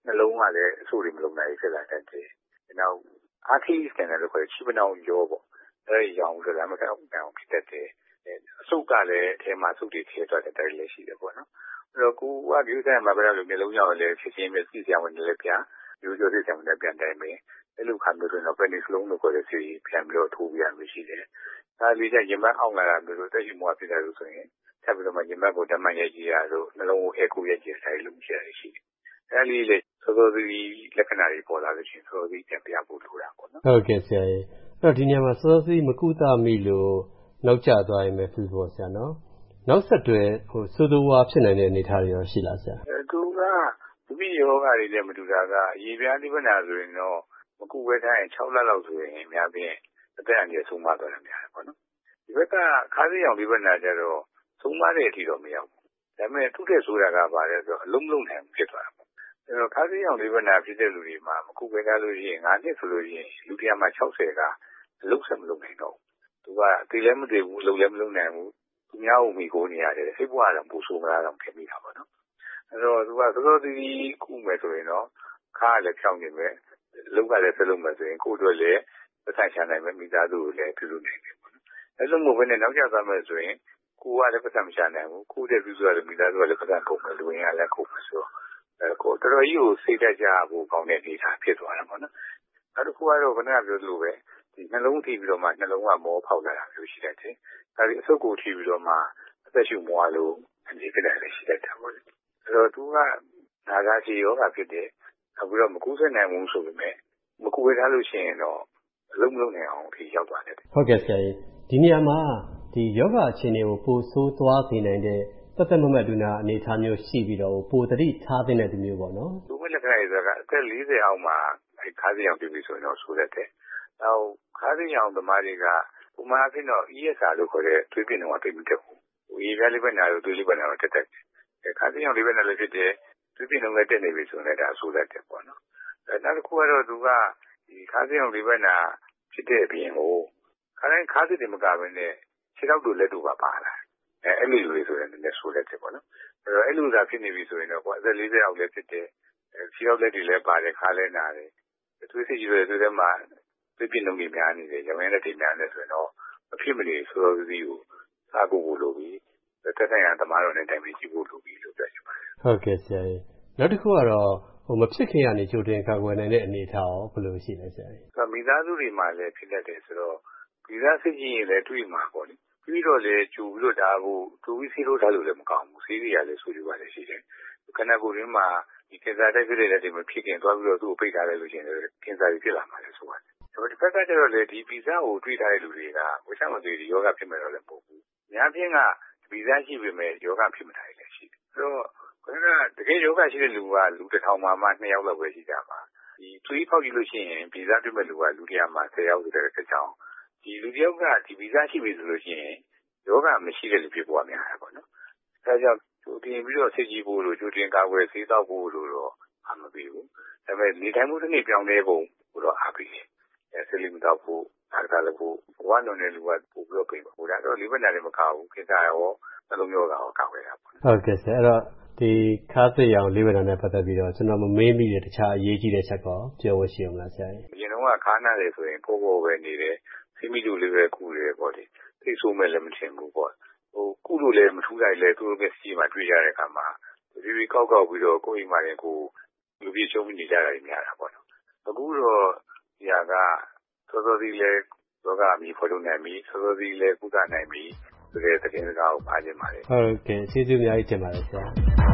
မှလည်းအဆိုးတွေမလုပ်နိုင်ဖြစ်လာတတ်တယ်။နောက်အာခိစကန်လည်းခေါ်တဲ့ချီပနောင်ရောပေါ့အဲဒီရောင်ဆိုတာမကောင်းအောင်ဖြစ်တတ်တယ်။အဆုတ်ကလည်းအထဲမှာအဆုတ်တွေထည့်သွားတဲ့တိုက်လည်းရှိတယ်ပေါ့နော်။အဲ့တော့ကိုကဒီဥစ္စာမှာပဲလို့မျိုးလုံးကြောင်လည်းဖြစ်ချင်းပဲစီစီဝင်လည်းပြန်မျိုးကျော်စီစီဝင်လည်းပြန်တိုင်းပဲအဲ့လိုခံမျိုးတွေတော့ penicillin လို့ခေါ်တဲ့ဆေးပြန်ပြီးတော့ထိုးပြရမှာရှိတယ်။ဒါလေးကရင်မအောင်လာတာမျိုးလို့တက်ရှိမှဖြစ်တယ်လို့ဆိုရင်ထပ်ပြီးတော့မှရင်မကိုတမန်ရိုက်ကြည့်ရလို့နှလုံးကိုအကူရိုက်ကြည့်ဆိုင်လို့ရှိရတယ်ရှိတယ်။အဲ့ဒီလေစောစောစီလက္ခဏာတွေပေါ်လာလို့ရှိရင်စောစောစီပြန်ပြဖို့လိုတာပေါ့နော်ဟုတ်ကဲ့ဆရာကြီးအဲ့တော့ဒီနေရာမှာစောစောစီမကုသမိလို့နောက်ကျသွားရင်ပဲဖြစ်ပေါ်ဆရာနော်နောက်ဆက်တွဲစိုးစိုးဝါဖြစ်နိုင်တဲ့အနေအထားတွေရောရှိလားဆရာသူကဒီယောဂတွေလည်းမတူတာကရေပြားနိဗ္ဗာန်ဆိုရင်တော့မကုဝဲထားရင်6လလောက်ဆိုရင်အများဖြင့်အသက်အန္တရာယ်ဆုံးမသွားတယ်များတယ်ပေါ့နော်ဒီဘက်ကခါးစည်းရောင်နိဗ္ဗာန်ကျတော့ဆုံးမတဲ့အထိတော့မရောက်ဘူးဒါပေမဲ့သူ့တဲ့ဆိုတာကပါလဲဆိုတော့အလုံးလုံးနိုင်ဖြစ်သွားတာပေါ့အဲ့တော့ခါးစည်းရောင်နိဗ္ဗာန်ဖြစ်တဲ့လူတွေမှာမကုဝဲထားလို့ရှိရင်9နှစ်ဆိုလို့ရှိရင်လူတရားမှာ60ကအလုံးဆက်မလုံးနိုင်တော့သူကသိလည်းမသိဘူးလုံးလည်းမလုံးနိုင်ဘူးသူများကိုမိကိုနေရတယ်စိတ်ဘဝတော့ပူဆိုးမလားတော့ဖြစ်မိတာပေါ့နော်အဲ့တော့သူကသောသောတီးကုမယ်ဆိုရင်တော့ခါလည်းဖြောင်းနေမယ်လုံးကလည်းဆက်လုံးမယ်ဆိုရင်ကိုယ်တို့လည်းသက်ဆိုင်ချနိုင်မယ်မိသားစုကိုလည်းပြုလုပ်နိုင်တယ်ပေါ့နော်အဲ့လိုမျိုးပဲနဲ့နောက်ကျသွားမယ်ဆိုရင်ကိုကလည်းပတ်သက်မချနိုင်ဘူးကိုတဲ့ပြုစုရလည်းမိသားစုကလည်းပတ်သက်ကုန်မယ်လူရင်းကလည်းကုန်မယ်ဆိုတော့ကိုတော်တော်ကြီးကိုစိတ်တက်ကြဖို့ကောင်းတဲ့အနေအထားဖြစ်သွားတာပေါ့နော်နောက်တစ်ခုကတော့ခဏပြောသလိုပဲဒီနှလုံးထိပြီးတော့မှနှလုံးကမောဖောက်လာတာမျိုးရှိတတ်တယ်ဒါဒီအဆုတ်ကိုထိပြီးတော့မှအသက်ရှူမွားလို့အနေဖြစ်တယ်လည်းရှိတတ်တယ်ပေါ့လေအဲ့တော့သူကနာဂါချီယောဂဖြစ်တယ်အခုတော့မကူးစက်နိုင်ဘူးဆိုပေမဲ့မကူဝေးထားလို့ရှိရင်တော့အလုံးမလုံးနိုင်အောင်ဖြစ်ရောက်သွားတယ်ဟုတ်ကဲ့ဆရာကြီးဒီနေရာမှာဒီယောဂအခြေအနေကိုပိုဆိုးသွားစေနိုင်တဲ့သက်သက်မမတ်ဒုနာအနေအထားမျိုးရှိပြီးတော့ပိုသတိထားတဲ့သူမျိုးပေါ့နော်သူမလက္ခဏာတွေဆိုတာအသက်40အောက်မှာခါးစည်းရောင်ပြပြီးဆိုရင်တော့ဆိုတတ်တယ်နောက်ခါးစည်းရောင်သမားတွေကဥမာအဖြစ်တော့ ESR လို့ခေါ်တဲ့သွေးပြင်းတော့တိတ်မတက်ဘူး။ရေပြားလေးပဲနာလို့သွေးလေးပဲနာတော့တက်တက်။ခါးစည်းရောင်လေးပဲနာလို့ဖြစ်တဲ့သွေးပြင်းတော့လည်းတက်နေပြီဆိုရင်လည်းဒါဆိုတတ်တယ်ပေါ့နော်။နောက်တစ်ခုကတော့သူကဒီခါးစည်းရောင်လေးပဲနာဖြစ်တဲ့အပြင်ကိုခါတိုင်းခါးစည်းတွေမကဘဲနဲ့ခြေထောက်တို့လက်တို့ပါလာ။အဲ့လိုလေးဆိုရင်လည်းဆိုတတ်တယ်ပေါ့နော်။အဲ့လိုသာဖြစ်နေပြီဆိုရင်တော့အသက်40အောက်လည်းဖြစ်တဲ့ခြေထောက်လက်တွေလည်းပါတယ်ခါလည်းနာတယ်။သွေးစစ်ကြည့်လို့သွေးထဲမှာသွေးပြင်းလုံးကြီးများနေတယ်။ရောင်ရမ်းလက်တွေများနေဆိုရင်တော့အဖြစ်မနေဆိုတော့ဒီကိုစားဖို့လိုပြီးတက်ဆိုင်ရာသမားတော်နဲ့တိုင်ပင်ကြည့်ဖို့လိုပြီးလို့ပြောချင်ပါတယ်ဟုတ်ကဲ့ဆရာကြီးနောက်တစ်ခုကတော့မဖြစ်ခင်ကနေကြိုတင်ကာကွယ်နိုင်တဲ့အနေအထားရောဘယ်လိုရှိလဲဆရာကြီးမိသားစုတွေမှာလည်းဖြစ်တတ်တယ်ဆိုတော့မိသားစုကြီးရင်လည်းတွေ့မှာပေါ့လေပြီးတော့လည်းကြိုပြီးတော့ဒါကိုဒူဝီစီလို့ထားလို့လည်းမကောင်းဘူးစီးရီးရလည်းဆိုကြပါလေရှိတယ်ခန္ဓာကိုယ်ရင်းမှာဒီကင်ဆာတိုက်ဖြစ်တဲ့တွေမဖြစ်ခင်သွားပြီးတော့သူ့ကိုပိတ်ထားလိုက်လို့ရှိရင်ကင်ဆာတွေဖြစ်လာမှာလည်းဆိုပါတယ်ဒီဘက်ကကျတော့လေဒီဗီဇကိုတွေးထားတဲ့လူတွေကဝိသမသွေးယောဂဖြစ်မယ်တော့လည်းမဟုတ်ဘူး။များပြင်းကဗီဇရှိပေမဲ့ယောဂဖြစ်မထားလည်းရှိတယ်။အဲ့တော့ခဏတကယ်ယောဂရှိတဲ့လူကလူ1000မှာမှ2ယောက်လောက်ပဲရှိကြပါ။ဒီသွေးဖောက်ကြည့်လို့ရှိရင်ဗီဇတွေ့မဲ့လူကလူ100မှာ10ယောက်ဆိုတဲ့တစ်ချောင်းဒီလူတယောက်ကဒီဗီဇရှိပြီဆိုလို့ရှိရင်ယောဂမရှိတဲ့လူဖြစ်ပေါ်များတယ်ပေါ့နော်။ဒါကြောင့်ကြိုတင်ပြီးတော့စိတ်ကြည့်ဖို့လို့ကြိုတင်ကာကွယ်ဆေးသောက်ဖို့လို့တော့အားမပေးဘူး။ဒါပေမဲ့နေထိုင်မှုတစ်နေ့ပြောင်းလဲပုံကိုတော့အားပေးတယ်။ဆေးလိမတော့ဖို့အားကလည်းဖို့ဘဝလုံးနဲ့လူကပို့ပြီးတော့ပြင်ပါဟိုဒါတော့လိမ့်နာလည်းမကောက်ဘူးကိစ္စရောနှလုံးရောကောက်ရတာပေါ့ဟုတ်ကဲ့ဆရာအဲ့တော့ဒီခါးစစ်ရောင်လေးဝနာနဲ့ပတ်သက်ပြီးတော့ကျွန်တော်မမေးမိတဲ့တခြားအရေးကြီးတဲ့ချက်ကောပြောလို့ရှိအောင်လားဆရာကြီးအရင်တော့ခါးနာတယ်ဆိုရင်ပို့ဖို့ပဲနေတယ်စိမိတို့လေးပဲကုရဲပေါ့လေသိဆိုးမဲ့လည်းမထင်ဘူးပေါ့ဟိုကုလို့လည်းမထူးလိုက်လဲသူတို့ပဲစီမှာတွေ့ရတဲ့အခါမှာဒီကောက်ပြီးတော့ကိုယ်အိမ်မှာရင်ကိုလူပြည့်ချုံနေကြတာများတာပေါ့နော်အခုတော့ဒီဟာကစောစောစီလဲယောဂအမိဖော်ထုတ်နိုင်ပြီစောစောစီလဲကုသနိုင်ပြီဆိုတဲ့သတင်းစကားကိုပါခြင်းပါတယ်ဟုတ်ကဲ့ကျေးဇူးအများကြီးတင်ပါတယ်ဆရာ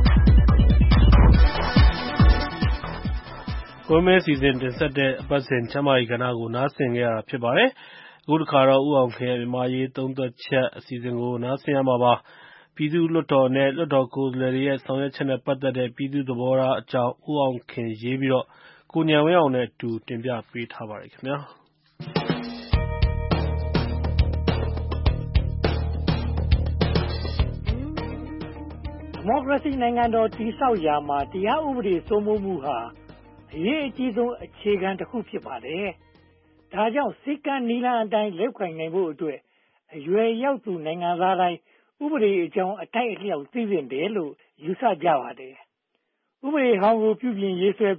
ကိုမဲစီစဉ်တင်ဆက်တဲ့အပတ်စဉ်ချမ်းမာရေးကဏ္ဍကိုနားဆင်ကြရတာဖြစ်ပါတယ်အခုတစ်ခါတော့ဦးအောင်ခင်ရဲ့မြန်မာရေးသုံးသက်ချက်အစီအစဉ်ကိုနားဆင်ရမှာပါပြည်သူ့လွှတ်တော်နဲ့လွှတ်တော်ကိုယ်စားလှယ်တွေရဲ့ဆောင်ရွက်ချက်နဲ့ပတ်သက်တဲ့ပြည်သူ့သဘောထားအကြောင်းဦးအောင်ခင်ရေးပြီးတော့ကိုဉာဏ်ဝင်းအောင်နဲ့အတူတင်ပြပေးထားပါတယ်ခင်ဗျာဒီမိုကရေစီနိုင်ငံတော်တည်ဆောက်ရာမှာတရားဥပဒေစိုးမိုးမှုဟာအရေးအကြီးဆုံးအခြေခံတစ်ခုဖြစ်ပါတယ်။ဒါကြောင့်စည်းကမ်းနည်းလမ်းအတိုင်းလက်ခံနိုင်ဖို့အတွက်အရွယ်ရောက်သူနိုင်ငံသားတိုင်းဥပဒေအကြောင်းအထိုက်အလျောက်သိသင့်တယ်လို့ယူဆကြပါတယ်။ဥပဒေဟောင်းကိုပြုပြင်ရေးဆွဲပြီး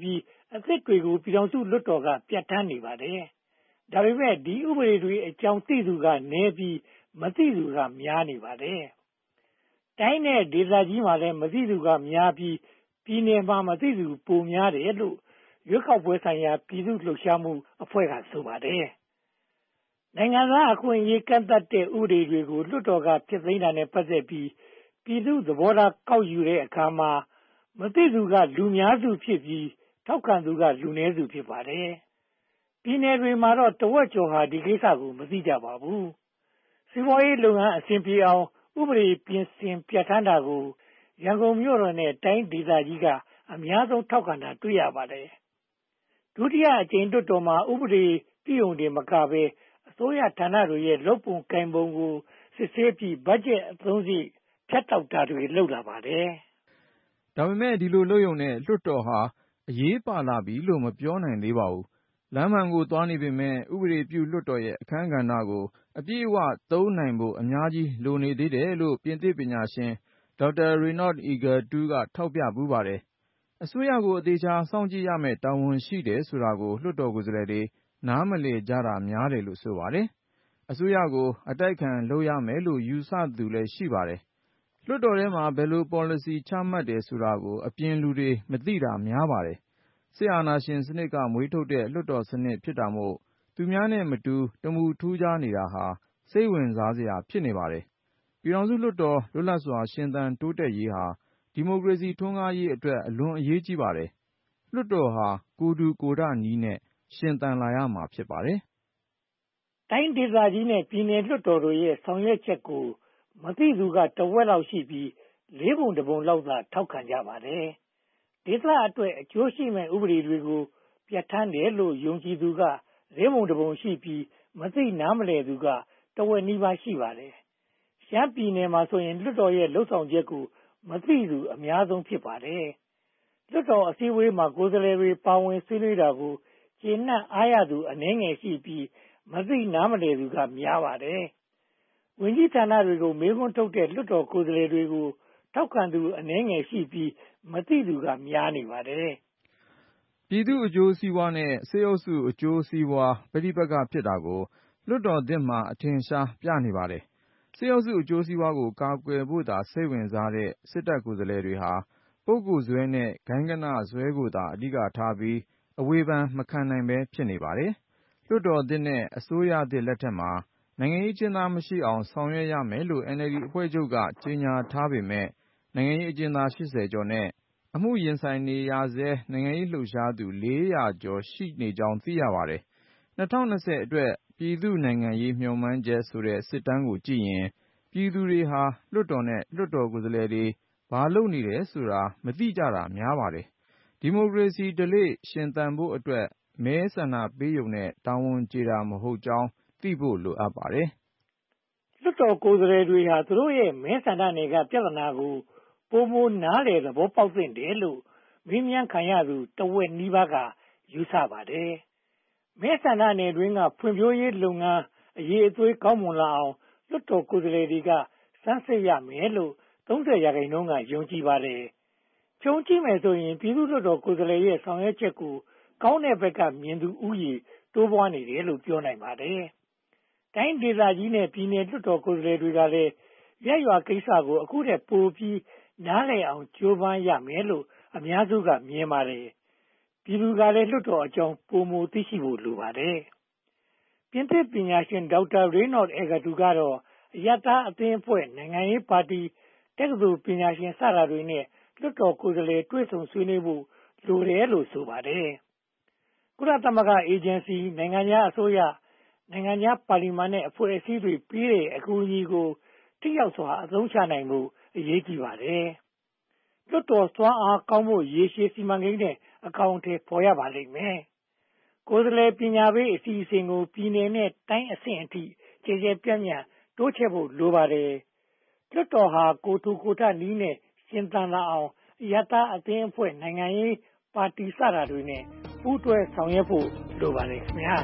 အသစ်တွေကိုပြည်ထောင်စုလွှတ်တော်ကပြဋ္ဌာန်းနေပါတယ်။ဒါပေမဲ့ဒီဥပဒေတွေအကြောင်းသိသူကနည်းပြီးမသိသူကများနေပါတယ်။တိုင်းနဲ့ဒေသကြီးမှာလည်းမသိသူကများပြီးပြည်နယ်မှာမသိသူပိုများတယ်လို့ရွေးကောက်ပွဲဆိုင်ရာပြည်သူ့လှုပ်ရှားမှုအဖွဲ့ကဆိုပါတယ်။နိုင်ငံသားအခွင့်အရေးကန့်သတ်တဲ့ဥပဒေတွေကိုလွှတ်တော်ကဖျက်သိမ်းတာနဲ့ပတ်သက်ပြီးပြည်သူ့သဘောထားကောက်ယူတဲ့အခါမှာမသိသူကလူများစုဖြစ်ပြီးထောက်ခံသူကလူနည်းစုဖြစ်ပါတယ်။ပြည်နယ်တွေမှာတော့တဝက်ကျော်ဟာဒီကိစ္စကိုမသိကြပါဘူး။စီးပွားရေးလုပ်ငန်းအဆင်ပြေအောင်ဥပဒေပြင်ဆင်ပြဋ္ဌာန်းတာကိုရန်ကုန်မြို့တော်နဲ့တိုင်းဒေသကြီးကအများဆုံးထောက်ခံတာတွေ့ရပါတယ်။ဒုတိယအကြိမ်လွှတ်တော်မှာဥပဒေပြုရုံတင်မကဘဲအစိုးရဌာနတွေရဲ့လုပ်ပုံကိုင်ပုံကိုစစ်ဆေးပြီးဘတ်ဂျက်အသုံးစရိတ်ဖြတ်တောက်တာတွေလုပ်လာပါတယ်။ဒါပေမဲ့ဒီလိုလုပ်ရုံနဲ့လွှတ်တော်ဟာအရေးပါလာပြီလို့မပြောနိုင်သေးပါဘူး။လမ်းမှန်ကိုသွားနေပေမဲ့ဥပဒေပြုလွှတ်တော်ရဲ့အခန်းကဏ္ဍကိုအပြည့်အဝသုံးနိုင်ဖို့အများကြီးလိုနေသေးတယ်လို့ပြင်သစ်ပညာရှင်ဒေါက်တာ Renaud Egger-Tout ကထောက်ပြပူးပါတယ်။အစိုးရကိုအသေးချာစောင့်ကြည့်ရမယ့်တာဝန်ရှိတယ်ဆိုတာကိုလွှတ်တော်ကိုယ်စားလှယ်တွေနားမလည်ကြတာများတယ်လို့ဆိုပါတယ်။အစိုးရကိုအတိုက်ခံလုပ်ရမယ်လို့ယူဆသူလည်းရှိပါတယ်။လွှတ်တော်ထဲမှာဘယ်လို policy ချမှတ်တယ်ဆိုတာကိုအပြင်လူတွေမသိတာများပါတယ်။စစ်အာဏာရှင်စနစ်ကမွေးထုတ်တဲ့လွှတ်တော်စနစ်ဖြစ်တာမို့သူများနဲ့မတူတမူထူးခြားနေတာဟာစိတ်ဝင်စားစရာဖြစ်နေပါတယ်။ပြည်ထောင်စုလွှတ်တော်လွတ်လပ်စွာရှင်သန်တိုးတက်ရေးဟာဒီမိုကရေစီထွန်းကားရေးအတွက်အလွန်အရေးကြီးပါတယ်။လွှတ်တော်ဟာကိုယ်ထူကိုယ်ထနည်းနဲ့ရှင်သန်လာရမှာဖြစ်ပါတယ်။တိုင်းဒေသကြီးနဲ့ပြည်နယ်လွှတ်တော်တို့ရဲ့ဆောင်ရွက်ချက်ကိုမသိသူကတဝက်လောက်ရှိပြီးလေးပုံတစ်ပုံလောက်သာထောက်ခံကြပါတယ်။ဒေသအတွက်အကျိုးရှိမဲ့ဥပဒေတွေကိုပြဋ္ဌာန်းတယ်လို့ယုံကြည်သူကလေးပုံတစ်ပုံရှိပြီးမသိနားမလည်သူကတဝက်နီးပါးရှိပါတယ်။ရှမ်းပြည်နယ်မှာဆိုရင်လွှတ်တော်ရဲ့လှုပ်ဆောင်ချက်ကိုမသိသူအများဆုံးဖြစ်ပါတယ်။လွှတ်တော်အစည်းအဝေးမှာကိုယ်စားလှယ်တွေပါဝင်ဆွေးနွေးတာကိုကျေနပ်အားရသူအနည်းငယ်ရှိပြီးမသိနားမလည်သူကများပါတယ်။ဝန်ကြီးဌာနတွေကိုမေးခွန်းထုတ်တဲ့လွှတ်တော်ကိုယ်စားလှယ်တွေကိုထောက်ခံသူအနည်းငယ်ရှိပြီးမသိသူကများနေပါတယ်။ပြည်သူ့အကျိုးစီးပွားနဲ့စစ်အုပ်စုအကျိုးစီးပွားပဋိပက္ခဖြစ်တာကိုလွှတ်တော်သစ်မှာအထင်ရှားပြနေပါတယ်။စစ်အုပ်စုအကျိုးစီးပွားကိုကာကွယ်ဖို့သာစိတ်ဝင်စားတဲ့စစ်တပ်ကိုယ်စားလှယ်တွေဟာပုဂ္ဂိုလ်စွဲနဲ့ဂိုဏ်းဂဏစွဲကိုသာအဓိကထားပြီးအဝေဖန်မခံနိုင်ပဲဖြစ်နေပါတယ်။လွှတ်တော်သစ်နဲ့အစိုးရသစ်လက်ထက်မှာနိုင်ငံရေးအကျဉ်းသားမရှိအောင်ဆောင်ရွက်ရမယ်လို့ NLD အဖွဲ့ချုပ်ကကြေညာထားပေမဲ့နိုင်ငံရေးအကျဉ်းသား80ကျော်နဲ့အမှုရင်ဆိုင်နေရဆဲနိုင်ငံရေးလှုပ်ရှားသူ400ကျော်ရှိနေကြောင်းသိရပါတယ်။2020အတွက်ပြည်သူ့နိုင်ငံရေးမျှော်မှန်းချက်ဆိုတဲ့စစ်တမ်းကိုကြည့်ရင်ပြည်သူတွေဟာလွှတ်တော်နဲ့လွှတ်တော်ကိုယ်စားလှယ်တွေဘာလုပ်နေတယ်ဆိုတာမသိကြတာများပါတယ်။ဒီမိုကရေစီဓလေ့ရှင်သန်ဖို့အတွက်မဲဆန္ဒပေးရုံနဲ့တာဝန်ကျေတာမဟုတ်ကြောင်းသိဖို့လိုအပ်ပါတယ်။လွှတ်တော်ကိုယ်စားလှယ်တွေဟာသူတို့ရဲ့မဲဆန္ဒနယ်ကပြဿနာကိုပိုမိုနားလည်သဘောပေါက်သင့်တယ်လို့မေးမြန်းခံရသူတဝက်နီးပါးကယူဆပါတယ်။မဲဆန္ဒနယ်တွင်းကဖွံ့ဖြိုးရေးလုပ်ငန်းအရေးအသွေးကောင်းမွန်လာအောင်လွှတ်တော်ကိုယ်စားလှယ်တွေကစမ်းစစ်ရမယ်လို့30%ကယုံကြည်ပါတယ်။ခြုံကြည့်မယ်ဆိုရင်ပြည်သူ့လွှတ်တော်ကိုယ်စားလှယ်ရဲ့ဆောင်ရွက်ချက်ကိုကောင်းတဲ့ဘက်ကမြင်သူဦးရေတိုးပွားနေတယ်လို့ပြောနိုင်ပါတယ်။တိုင်းဒေသကြီးနဲ့ပြည်နယ်လွှတ်တော်ကိုယ်စားလှယ်တွေကလည်းရပ်ရွာကိစ္စကိုအခုတည်းပိုပြီးနားလည်အောင်ကြိုးပမ်းရမယ်လို့အများစုကမြင်ပါတယ်။ပြည်သူကလည်းလွှတ်တော်အကြောင်းပိုမိုသိရှိဖို့လိုပါတယ်။ပြင်သစ်ပညာရှင်ဒေါက်တာ Renaud Egger-Tout ကတော့အရပ်သားအသင်းအဖွဲ့နိုင်ငံရေးပါတီတက္ကသိုလ်ပညာရှင်စတာတွေနဲ့လွှတ်တော်ကိုယ်စားလှယ်တွေ့ဆုံဆွေးနွေးဖို့လိုတယ်လို့ဆိုပါတယ်။ကုလသမဂ္ဂအေဂျင်စီနိုင်ငံများအစိုးရနိုင်ငံများပါလီမန်နဲ့အဖွဲ့အစည်းတွေပေးတဲ့အကူအညီကိုထိရောက်စွာအသုံးချနိုင်ဖို့အရေးကြီးပါတယ်။လွှတ်တော်စွမ်းအားကောင်းဖို့ရေရှည်စီမံကိန်းနဲ့အကောင်အထည်ဖော်ရပါလိမ့်မယ်။ကိုယ်စားလှယ်ပညာပေးအစီအစဉ်ကိုပြည်နယ်နဲ့တိုင်းအဆင့်အထိကျေကျေပြန့်ပြန့်တိုးချဲ့ဖို့လိုပါတယ်။လွှတ်တော်ဟာကိုယ်ထူကိုယ်ထနည်းနဲ့ရှင်သန်လာအောင်အရပ်သားအသင်းအဖွဲ့နိုင်ငံရေးပါတီစတာတွေနဲ့ပူးတွဲဆောင်ရွက်ဖို့လိုပါတယ်ခင်ဗျာ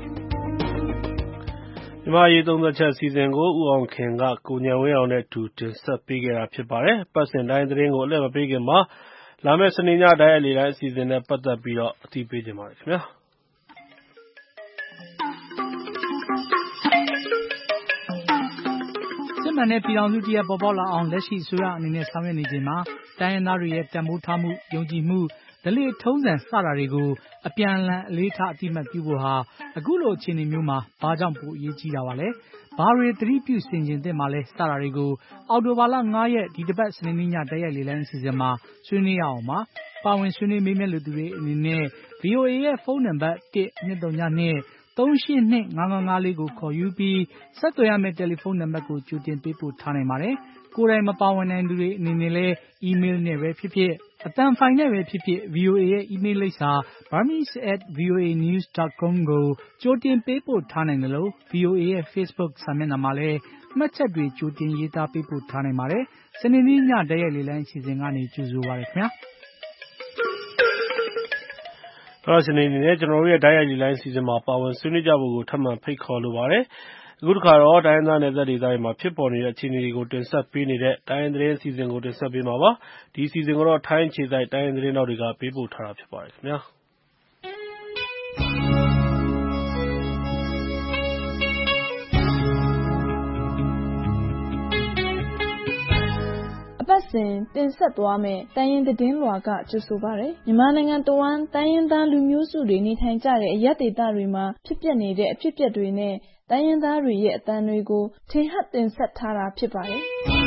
မြန်မာရေးသုံးသက်ချက်အစီအစဉ်ကိုဦးအောင်ခင်ကကိုဉာဏ်ဝင်းအောင်နဲ့အတူတင်ဆက်ပေးခဲ့တာဖြစ်ပါတယ်။ပတ်စဉ်တိုင်းသတင်းကိုအလှည့်မပေးခင်မှာလာမယ့်စနေညတိုက်ရိုက်လေလိုင်းအစီအစဉ်နဲ့ပတ်သက်ပြီးတော့အသိပေးချင်ပါတယ်ခင်ဗျာစစ်မှန်တဲ့ပြည်ထောင်စုတရက်ပေါ်ပေါက်လာအောင်လက်ရှိအစိုးရအနေနဲ့ဆောင်ရွက်နေချိန်မှာတိုင်းရင်းသားတွေရဲ့တန်ဖိုးထားမှုယုံကြည်မှုဓလေ့ထုံးစံစတာတွေကိုအပြန်အလှန်အလေးထားအတိအမှတ်ပြုဖို့ဟာအခုလိုအခြေအနေမျိုးမှာဘာကြောင့်ပိုအရေးကြီးတာပါလဲဘာတွေသတိပြုဆင်ခြင်သင့်ပါလဲစတာတွေကိုအောက်တိုဘာလ9ရက်ဒီတစ်ပတ်စနေနေ့ညတိုက်ရိုက်လေလံအစီအစဉ်မှာဆွေးနွေးရအောင်ပါပါဝင်ဆွေးနွေးမေးမြန်းလူသူတွေအနေနဲ့ VOA ရဲ့ဖုန်းနံပါတ်123 3825554ကိုခေါ်ယူပြီးဆက်သွယ်ရမယ့်တယ်လီဖုန်းနံပါတ်ကိုကြိုတင်ပေးပို့ထားနိုင်ပါတယ်။ကိုယ်တိုင်မပါဝင်နိုင်သူတွေအနေနဲ့လည်းအီးမေးလ်နဲ့ပဲဖြစ်ဖြစ်အသံဖိုင်နဲ့ပဲဖြစ်ဖြစ် VOA ရဲ့အီးမေးလ်လိပ်စာ burmese@voanews.com ကိုကြိုတင်ပေးပို့ထားနိုင်တယ်လို့ VOA ရဲ့ Facebook စာမျက်နှာမှာလည်းမှတ်ချက်တွေကြိုတင်ရေးသားပေးပို့ထားနိုင်ပါတယ်။စနေနေ့ညတိုက်ရိုက်လေလံအစီအစဉ်ကနေကြိုဆိုပါရခင်ဗျာ။စနေနေ့နဲ့ကျွန်တော်တို့ရဲ့တိုက်ရိုက်လေလိုင်းအစီအစဉ်မှာပါဝင်ဆွေးနွေးကြဖို့ကိုထပ်မံဖိတ်ခေါ်လိုပါတယ်။အခုတစ်ခါတော့တိုင်းရင်းသားနယ်စပ်ဒေသတွေမှာဖြစ်ပေါ်နေတဲ့အခြေအနေတွေကိုတင်ဆက်ပေးနေတဲ့တိုင်းရင်းသတင်းအစီအစဉ်ကိုတင်ဆက်ပေးမှာပါ။ဒီအစီအစဉ်ကိုတော့ထိုင်းအခြေစိုက်တိုင်းရင်းသတင်းတော်တွေကပေးပို့ထားတာဖြစ်ပါတယ်ခင်ဗျာ။ပတ်စဉ်တင်ဆက်သွားမယ်တိုင်းရင်းသတင်းလွှာကကြိုဆိုပါရယ်မြန်မာနိုင်ငံတဝန်းတိုင်းရင်းသားလူမျိုးစုတွေနေထိုင်ကြတဲ့အရပ်ဒေသတွေမှာဖြစ်ပျက်နေတဲ့အဖြစ်အပျက်တွေနဲ့တိုင်းရင်းသားတွေရဲ့အသံတွေကိုထင်ဟပ်တင်ဆက်ထားတာဖြစ်ပါတယ်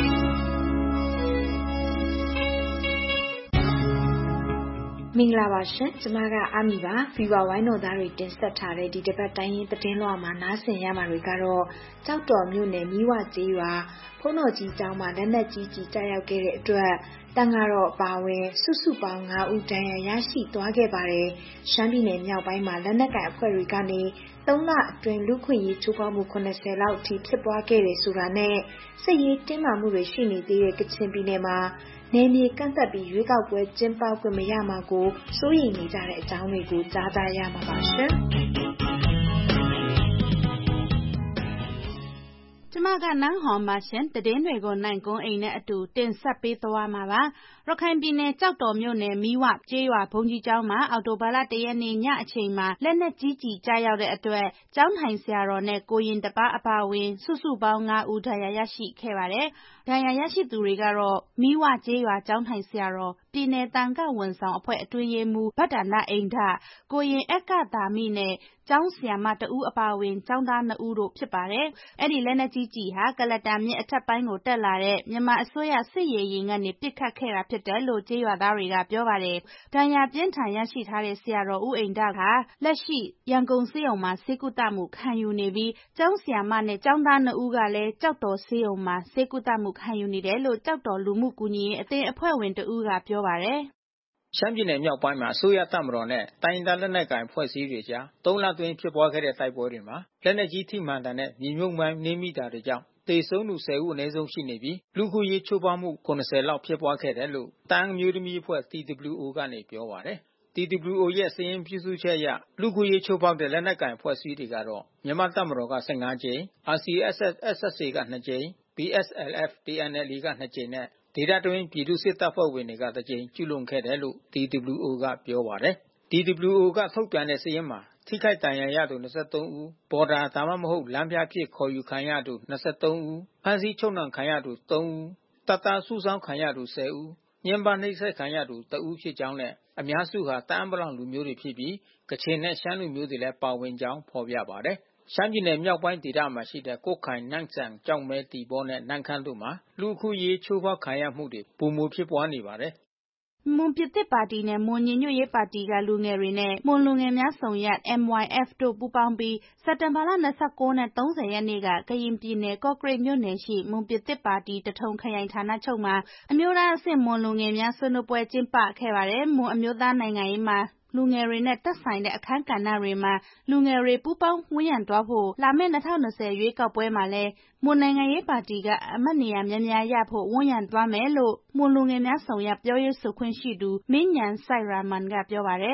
မင်္ဂလာပါရှင်ကျမကအာမီပါဖီဝါဝိုင်းတော်သားတွေတင်ဆက်ထားတဲ့ဒီတစ်ပတ်တိုင်းရင်းသတင်းလွှာမှာနားဆင်ရမှာတွေကတော့ကြောက်တော်မြို့နယ်မီးဝကျေးရွာဖုန်းတော်ကြီးကျောင်းမှာလက်နက်ကြီးကြားရောက်ခဲ့တဲ့အတွက်တန်ဃာတော်ပါဝင်စုစုပေါင်း9ဦးဒဏ်ရာရရှိသွားခဲ့ပါတယ်ရှမ်းပြည်နယ်မြောက်ပိုင်းမှာလက်နက်ကိုင်အဖွဲ့တွေကနေ3လအတွင်းလူခွင့်ရေးချိုးဖောက်မှု80လောက်အထိဖြစ်ပွားခဲ့တယ်ဆိုတာနဲ့စစ်ရေးတင်းမာမှုတွေရှိနေသေးတဲ့ကချင်ပြည်နယ်မှာနယ်မြေကန့်သတ်ပြီးရွေးကောက်ပွဲကျင်းပခွင့်မရမှာကိုစိုးရိမ်နေကြတဲ့အကြောင်းတွေကိုကြားကြရမှာပါရှင်။ကျမကနန်းဟော်ပါရှင်သတင်းတွေကိုနိုင်ကွန်းအိမ်နဲ့အတူတင်ဆက်ပေးသွားမှာပါရခိုင်ပြည်နယ်ကြောက်တော်မြို့နယ်မီးဝကျေးရွာဘုံကြီးကျောင်းမှာအော်တိုဘာလ1ရက်နေ့ညအချိန်မှာလက်နက်ကြီးကြားရောက်တဲ့အတွက်ကျောင်းထိုင်ဆရာတော်နဲ့ကိုရင်တပါအပါဝင်စုစုပေါင်း9ဦးဒဏ်ရာရရှိခဲ့ပါတယ်ဒဏ်ရာရရှိသူတွေကတော့မီးဝကျေးရွာကျောင်းထိုင်ဆရာတော်ပြည်နယ်တန်ခဝန်ဆောင်အဖွဲ့အတွင်းရေးမှူးဗတ္တနာအိန္ဒကိုရင်အက္ခသာမိနဲ့ကျောင်းဆရာမတဦးအပါဝင်ကျောင်းသား2ဦးတို့ဖြစ်ပါတယ်အဲ့ဒီလက်နက်ကြီးဟာကလတာမြစ်အထက်ပိုင်းကိုတက်လာတဲ့မြန်မာအစိုးရစစ်ရေယာဉ်ကနေပစ်ခတ်ခဲ့တာဖြစ်တယ်လို့ကျေးရွာသားတွေကပြောပါတယ်ဒဏ်ရာပြင်းထန်ရရှိထားတဲ့ဆရာတော်ဦးအိန္ဒကလက်ရှိရန်ကုန်ဆေးရုံမှာဆေးကုသမှုခံယူနေပြီးကျောင်းဆရာမနဲ့ကျောင်းသား2ဦးကလည်းကြောက်တော်ဆေးရုံမှာဆေးကုသမှုခံယူနေတယ်လို့ကြောက်တော်လူမှုကူညီရေးအသင်းအဖွဲ့ဝင်တဦးကပြောပါတယ်ရှမ်းပြည်နယ်မြောက်ပိုင်းမှာအစိုးရတပ်မတော်နဲ့တိုင်းရင်းသားလက်နက်ကိုင်ဖွဲ့စည်းတွေကြား3လအတွင်းဖြစ်ပွားခဲ့တဲ့တိုက်ပွဲတွေမှာလက်နက်ကြီးထိမှန်တာနဲ့မြေမြုပ်မိုင်းနင်းမိတာတွေကြောင့်သေဆုံးသူ10ဦးအနည်းဆုံးရှိနေပြီးလူခုရေးချိုးဖောက်မှု90လောက်ဖြစ်ပွားခဲ့တယ်လို့တန်းမျိုးသမီးအဖွဲ့ TWO ကနေပြောပါတယ်။ TWO ရဲ့စာရင်းပြုစုချက်အရလူခုရေးချိုးဖောက်တဲ့လက်နက်ကိုင်ဖွဲ့စည်းတွေကတော့မြန်မာတပ်မတော်က15ကြိမ် RCSS/SSA က2ကြိမ် BSLF/TNLA က2ကြိမ်နဲ့ဒေသတွင်းပြည်သူ့စစ်တပ်ဖွဲ့ဝင်တွေက1ကြိမ်ကျူးလွန်ခဲ့တယ်လို့ TWO ကပြောပါတယ်။ TWO ကထုတ်ပြန်တဲ့စာရင်းမှာထိခိုက်ဒဏ်ရာရသူ23ဦးဘော်ဒါဒါမှမဟုတ်လမ်းပြဖြစ်ခေါ်ယူခံရသူ23ဦးဖမ်းဆီးချုပ်နှောင်ခံရသူ3ဦးတပ်သားစုဆောင်းခံရသူ10ဦးညှဉ်းပန်းနှိပ်စက်ခံရသူ1ဦးဖြစ်ကြောင်းနဲ့အများစုဟာတအာင်းပလောင်လူမျိုးတွေဖြစ်ပြီးကချင်နဲ့ရှမ်းလူမျိုးတွေလည်းပါဝင်ကြောင်းဖော်ပြပါတယ်ရှမ်းပြည်နယ်မြောက်ပိုင်းဒေသမှာရှိတဲ့ကွတ်ခိုင်နန့်ဆန်ကြောက်မဲတီဘောနဲ့နန့်ခမ်းတို့မှာလူခုရေးချိုးဖောက်ခံရမှုတွေပုံမှုဖြစ်ပွားနေပါတယ်မွန်ပြည်သစ်ပါတီနဲ့မွန်ညီညွတ်ရေးပါတီကလူငယ်တွေနဲ့မွန်လူငယ်များဆောင်ရွက် MYF တို့ပူးပေါင်းပြီးစက်တင်ဘာလ29နဲ့30ရက်နေ့ကကရင်ပြည်နယ်ကော့ကရိတ်မြို့နယ်ရှိမွန်ပြည်သစ်ပါတီတထုံခရိုင်ဌာနချုပ်မှာအမျိုးသားအဆင့်မွန်လူငယ်များဆွေးနွေးပွဲကျင်းပခဲ့ပါတယ်မွန်အမျိုးသားနိုင်ငံရေးမှာလူငယ်တွေနဲ့တက်ဆိုင်တဲ့အခန်းကဏ္ဍတွေမှာလူငယ်တွေပူးပေါင်းဝန်းရံသွားဖို့လာမယ့်2020ရွေးကောက်ပွဲမှာလဲမွန်နိုင်ငံရေးပါတီကအမတ်နေရာများများရဖို့ဝန်းရံသွားမယ်လို့မွန်လူငယ်များဆောင်ရွက်ပြောရေးဆိုခွင့်ရှိသူမင်းညံဆိုင်ရာမန်ကပြောပါတယ်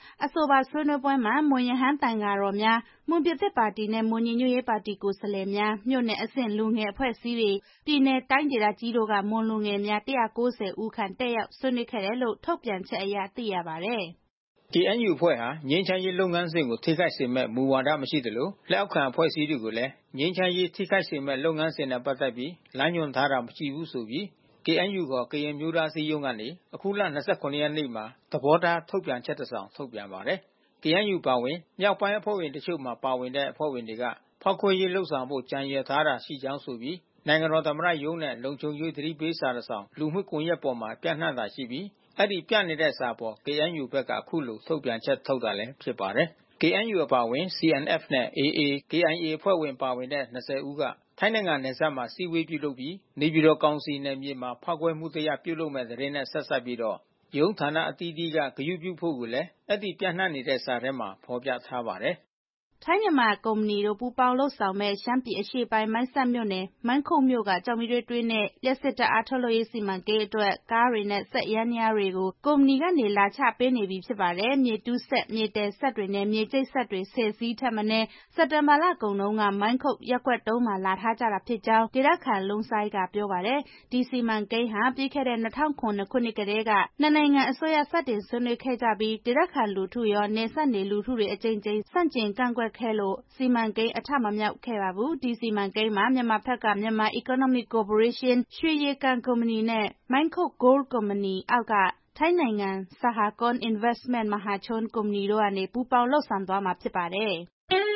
အဆိုပါဆွေးနွေးပွဲမှာမွန်ရဟန်းတန်ဃာတော်များမွန်ပြည်သစ်ပါတီနဲ့မွန်ညီညွတ်ရေးပါတီကိုယ်စားလှယ်များမြို့နယ်အဆင့်လူငယ်အဖွဲ့အစည်းတွေပြည်နယ်တိုင်းဒေသကြီးတို့ကမွန်လူငယ်များ190ဦးခန့်တက်ရောက်ဆွေးနွေးခဲ့တယ်လို့ထုတ်ပြန်ချက်အရသိရပါတယ်။ KNU အဖွဲ့ဟာငြိမ်းချမ်းရေးလုပ်ငန်းစဉ်ကိုထိခိုက်စေမဲ့မူဝါဒမရှိသလိုလက်အောက်ခံအဖွဲ့အစည်းတွေကိုလည်းငြိမ်းချမ်းရေးထိခိုက်စေမဲ့လုပ်ငန်းစဉ်နဲ့ပတ်သက်ပြီးလမ်းညွှန်ထားတာမရှိဘူးဆိုပြီးKNU ကကရင်မျိုးသားအစည်းအရုံးကနေအခုလ29ရက်နေ့မှာသဘောထားထုတ်ပြန်ချက်တစ်စောင်ထုတ်ပြန်ပါတယ်။ KNU ပါဝင်မြောက်ပိုင်းအဖွဲ့ဝင်တချို့မှာပါဝင်တဲ့အဖွဲ့ဝင်တွေကဖောက်ခွဲရေးလှုပ်ဆောင်ဖို့ကြံရွယ်ထားတာရှိကြောင်းဆိုပြီးနိုင်ငံတော်သမ္မတရုံးနဲ့လုံခြုံရေးသတိပေးစာတစ်စောင်လူမှုကွန်ရက်ပေါ်မှာပြန့်နှံ့တာရှိပြီးအဲ့ဒီပြန့်နေတဲ့စာပေါ် KNU ဘက်ကအခုလိုထုတ်ပြန်ချက်ထုတ်တာလည်းဖြစ်ပါတယ်။ KNU အပါဝင် CNF နဲ့ AA KIA အဖွဲ့ဝင်ပါဝင်တဲ့20ဦးကထိုင်းနိုင်ငံနယ်စပ်မှာစည်းဝေးပြုလုပ်ပြီးနေပြည်တော်ကောင်စီနယ်မြေမှာဖောက်ခွဲမှုတရားပြုလုပ်မဲ့တဲ့နဲ့ဆက်စပ်ပြီးတော့ရုံးဌာနအသီးသီးကဂရုပြုဖို့ကိုလည်းအဲ့ဒီပြန့်နှံ့နေတဲ့စာထဲမှာဖော်ပြထားပါတယ်။ထိုင်းမြန်မာကုမ္ပဏီတို့ပူးပေါင်းလုပ်ဆောင်မဲ့ရှမ်းပြည်အရှေ့ပိုင်းမိုင်းဆတ်မြို့နယ်မိုင်းခုတ်မြို့ကကျောက်မီးသွေးတွင်းနဲ့လျှပ်စစ်ဓာတ်အားထုတ်လုပ်ရေးစီမံကိန်းအတွက်ကားတွေနဲ့စက်ယန္တရားတွေကိုကုမ္ပဏီကနေလာချပေးနေပြီဖြစ်ပါတယ်။မြေတူးစက်မြေတဲစက်တွေနဲ့မြေကျိတ်စက်တွေ10စီးထက်မနည်းစက်တင်ဘာလကုန်တုန်းကမိုင်းခုတ်ရပ်ကွက်3မှာလာထားကြတာဖြစ်ကြောင်းဒေသခံလုံးဆိုင်ကပြောပါတယ်။ဒီစီမံကိန်းဟာပြီးခဲ့တဲ့2009ခုနှစ်ကတည်းကနှစ်နိုင်ငံအစိုးရစတင်ဆွေးနွေးခဲ့ကြပြီးဒေသခံလူထုရောနယ်စပ်နေလူထုတွေအကြိမ်ကြိမ်ဆန့်ကျင်ကန့်ကွက်ခဲ့လို့စီမံကိန်းအထမမြောက်ခဲ့ပါဘူး။ဒီစီမံကိန်းမှာမြန်မာဘက်ကမြန်မာ Economic Corporation ရွှေရေကန်ကုမ္ပဏီနဲ့မိုင်းခုတ် Gold ကုမ္ပဏီအောက်ကထိုင်းနိုင်ငံ Sahakon Investment Mahachon ကုမ္ပဏီတို့ကနေပူးပေါင်းလုပ်ဆောင်သွားမှာဖြစ်ပါတယ်။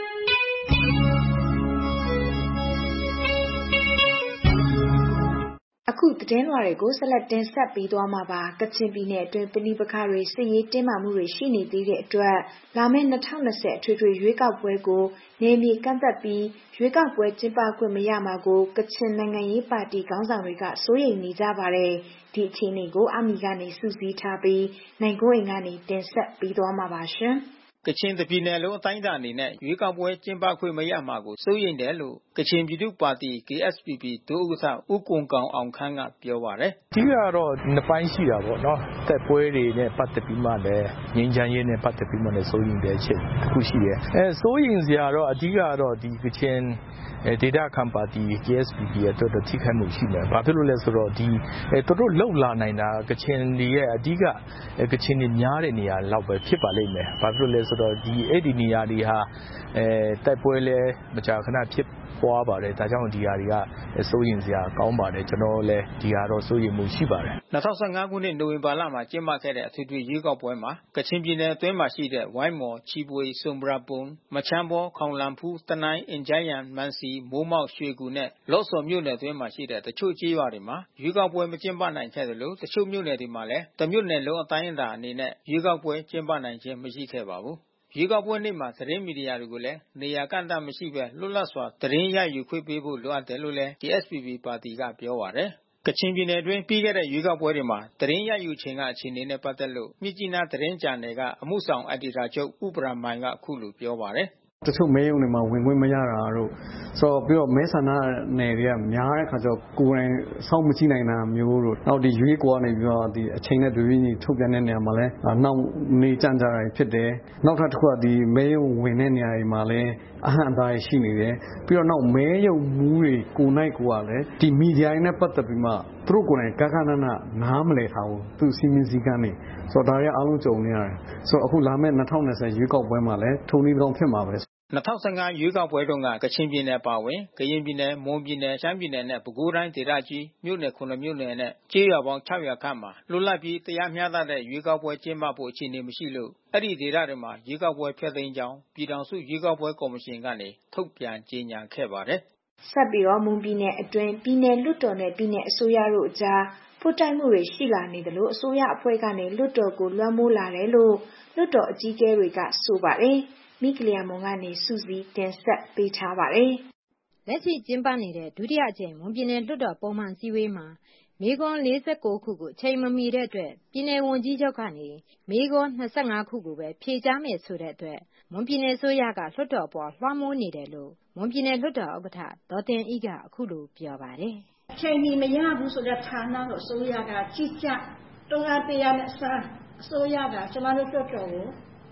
အခုသတင်းလွှာတွေကိုဆက်လက်တင်ဆက်ပေးသွားမှာပါကချင်ပြည်နယ်အတွင်းပဋိပက္ခတွေစစ်ရေးတင်းမာမှုတွေရှိနေသေးတဲ့အတွက်လာမယ့်2020အထွေထွေရွေးကောက်ပွဲကိုနယ်မြေကန့်သတ်ပြီးရွေးကောက်ပွဲကျင်းပခွင့်မရမှာကိုကချင်နိုင်ငံရေးပါတီခေါင်းဆောင်တွေကစိုးရိမ်နေကြပါတယ်ဒီအခြေအနေကိုအမီကနေစုစည်းထားပြီးနိုင်ကိုအိမ်ကနေတင်ဆက်ပေးသွားမှာပါရှင်ကချင်ပြည်နယ်လုံးအတိုင်းအတာအနေနဲ့ရွေးကောက်ပွဲကျင်းပခွင့်မရမှာကိုစိုးရိမ်တယ်လို့ကချင်ပြည်သူ့ပါတီ KSPP ဒုဥက္ကဋ္ဌဦးကွန်ကောင်အောင်ခန့်ကပြောပါတယ်အဓိကတော့နှစ်ပိုင်းရှိတာပေါ့နော်တက်ပွဲတွေနဲ့ပတ်သက်ပြီးမှလည်းငြိမ်းချမ်းရေးနဲ့ပတ်သက်ပြီးမှလည်းစိုးရိမ်တဲ့အချက်တစ်ခုရှိတယ်စိုးရိမ်စရာတော့အဓိကတော့ဒီကချင်ဒေတာခံပါတီ KSPP အတွက်တော့ထိခိုက်မှုရှိတယ်။ဘာဖြစ်လို့လဲဆိုတော့ဒီသူတို့လှုပ်လာနိုင်တာကချင်တွေရဲ့အဓိကကချင်တွေများတဲ့နေရာလောက်ပဲဖြစ်ပါလိမ့်မယ်။ဘာဖြစ်လို့လဲဆိုတော့အဲ့ဒီနေရာတွေဟာတိုက်ပွဲလဲမကြာခဏဖြစ်ပွားပါတယ်။ဒါကြောင့်ဒီဟာတွေကစိုးရိမ်စရာကောင်းပါတယ်။ကျွန်တော်လည်းဒီဟာတော့စိုးရိမ်မှုရှိပါတယ်။2015ခုနှစ်နိုဝင်ဘာလမှာကျင်းပခဲ့တဲ့အထွေထွေရွေးကောက်ပွဲမှာကချင်ပြည်နယ်အတွင်းမှာရှိတဲ့ဝိုင်းမော်ချီပွေဆွမ်ပရာဘုံမချမ်းဘောခေါင်လန်ဖူးတနိုင်းအင်ဂျိုင်းယန်မန်စီမိုးမောက်ရွှေကူနဲ့လော့ဆော်မြို့နယ်အတွင်းမှာရှိတဲ့တချို့ကျေးရွာတွေမှာရွေးကောက်ပွဲမကျင်းပနိုင်ခဲ့သလိုတချို့မြို့နယ်တွေမှာလည်းတမြို့နယ်လုံးအတိုင်းအတာအနေနဲ့ရွေးကောက်ပွဲကျင်းပနိုင်ခြင်းမရှိခဲ့ပါဘူး။ရွေးကောက်ပွဲနေ့မှာသတင်းမီဒီယာတွေကိုလည်းနေရာကန့်သတ်မရှိဘဲလွတ်လပ်စွာသတင်းရယူခွင့်ပေးဖို့လိုအပ်တယ်လို့လည်း KSPP ပါတီကပြောပါတယ်။ကချင်ပြည်နယ်အတွင်းပြီးခဲ့တဲ့ရွေးကောက်ပွဲတွေမှာသတင်းရယူခြင်းကအခြေအနေနဲ့ပတ်သက်လို့မြစ်ကြီးနားသတင်းဂျာနယ်ကအမှုဆောင်အယ်ဒီတာချုပ်ဥပရာမိုင်ကအခုလိုပြောပါတယ်တချို့မဲရုံတွေမှာဝင်ခွင့်မရတာတို့ဆိုတော့ပြီးတော့မဲဆန္ဒနယ်တွေကများတဲ့ခါကျတော့ကိုယ်တိုင်စောင့်မကြည့်နိုင်တာမျိုးတို့နောက်ဒီရွေးကွာနေပြီးတော့ဒီအချိန်နဲ့တွေ့ပြီးထုတ်ပြန်တဲ့နေရာမှာလဲနောက်နေကြကြတာဖြစ်တယ်နောက်ထပ်တစ်ခုကဒီမဲရုံဝင်တဲ့နေရာတွေမှာလဲအဟန့်အတားရှိနေတယ်ပြီးတော့နောက်မဲရုံမူးတွေကိုနိုင်ကိုကလည်းဒီမီဒီယာတွေနဲ့ပတ်သက်ပြီးမှသူတို့ကိုယ်တိုင်ကကနနနားမလည်ထားဘူးသူစီမင်းစည်းကမ်းနေဆိုတော့ဒါတွေအားလုံးကြုံနေရတယ်ဆိုတော့အခုလာမယ့်2020ရွေးကောက်ပွဲမှာလဲထုံနည်းကောင်းဖြစ်မှာပဲ 2015ရွေးကောက်ပွဲတုန်းကကချင်ပြည်နယ်ပါဝင်ကရင်ပြည်နယ်မွန်ပြည်နယ်ရှမ်းပြည်နယ်နဲ့ပဲခူးတိုင်းဒေသကြီးမြို့နယ်9မြို့နယ်နဲ့ကျေးရွာပေါင်း600ခန့်မှာလွတ်လပ်ပြီးတရားမျှတတဲ့ရွေးကောက်ပွဲကျင်းပဖို့အခြေအနေမရှိလို့အဲ့ဒီဒေသတွေမှာရွေးကောက်ပွဲဖျက်သိမ်းကြောင်းပြည်ထောင်စုရွေးကောက်ပွဲကော်မရှင်ကနေထုတ်ပြန်ကြေညာခဲ့ပါတယ်ဆက်ပြီးတော့မွန်ပြည်နယ်အတွင်းပြည်နယ်လွှတ်တော်နဲ့ပြည်နယ်အစိုးရတို့အကြားဖွတ်တိုက်မှုတွေရှိလာနေတယ်လို့အစိုးရအဖွဲ့ကနေလွှတ်တော်ကိုလွှမ်းမိုးလာတယ်လို့လွှတ်တော်အကြီးအကဲတွေကဆိုပါတယ်မိကလျာမွန်ကနေစုစည်းတင်ဆက်ပေးထားပါတယ်။လက်ရှိကျင်းပနေတဲ့ဒုတိယအကြိမ်မွန်ပြည်နယ်လွှတ်တော်ပုံမှန်စည်းဝေးမှာမေခွန်း49ခုကိုချိန်မမီတဲ့အတွက်ပြည်နယ်ဝန်ကြီးချုပ်ကနေမေခွန်း25ခုကိုပဲဖြေကြားမယ်ဆိုတဲ့အတွက်မွန်ပြည်နယ်ဆိုရကလွှတ်တော်ပေါ်လွှမ်းမိုးနေတယ်လို့မွန်ပြည်နယ်လွှတ်တော်ဥက္ကဋ္ဌဒေါ်တင်အိကအခုလိုပြောပါတယ်။အချိန်မရဘူးဆိုတဲ့ဌာနကိုအစိုးရကကြည်ကြတုံးအားပေးရမယ့်အစားအစိုးရကကျမတို့လွှတ်တော်ကို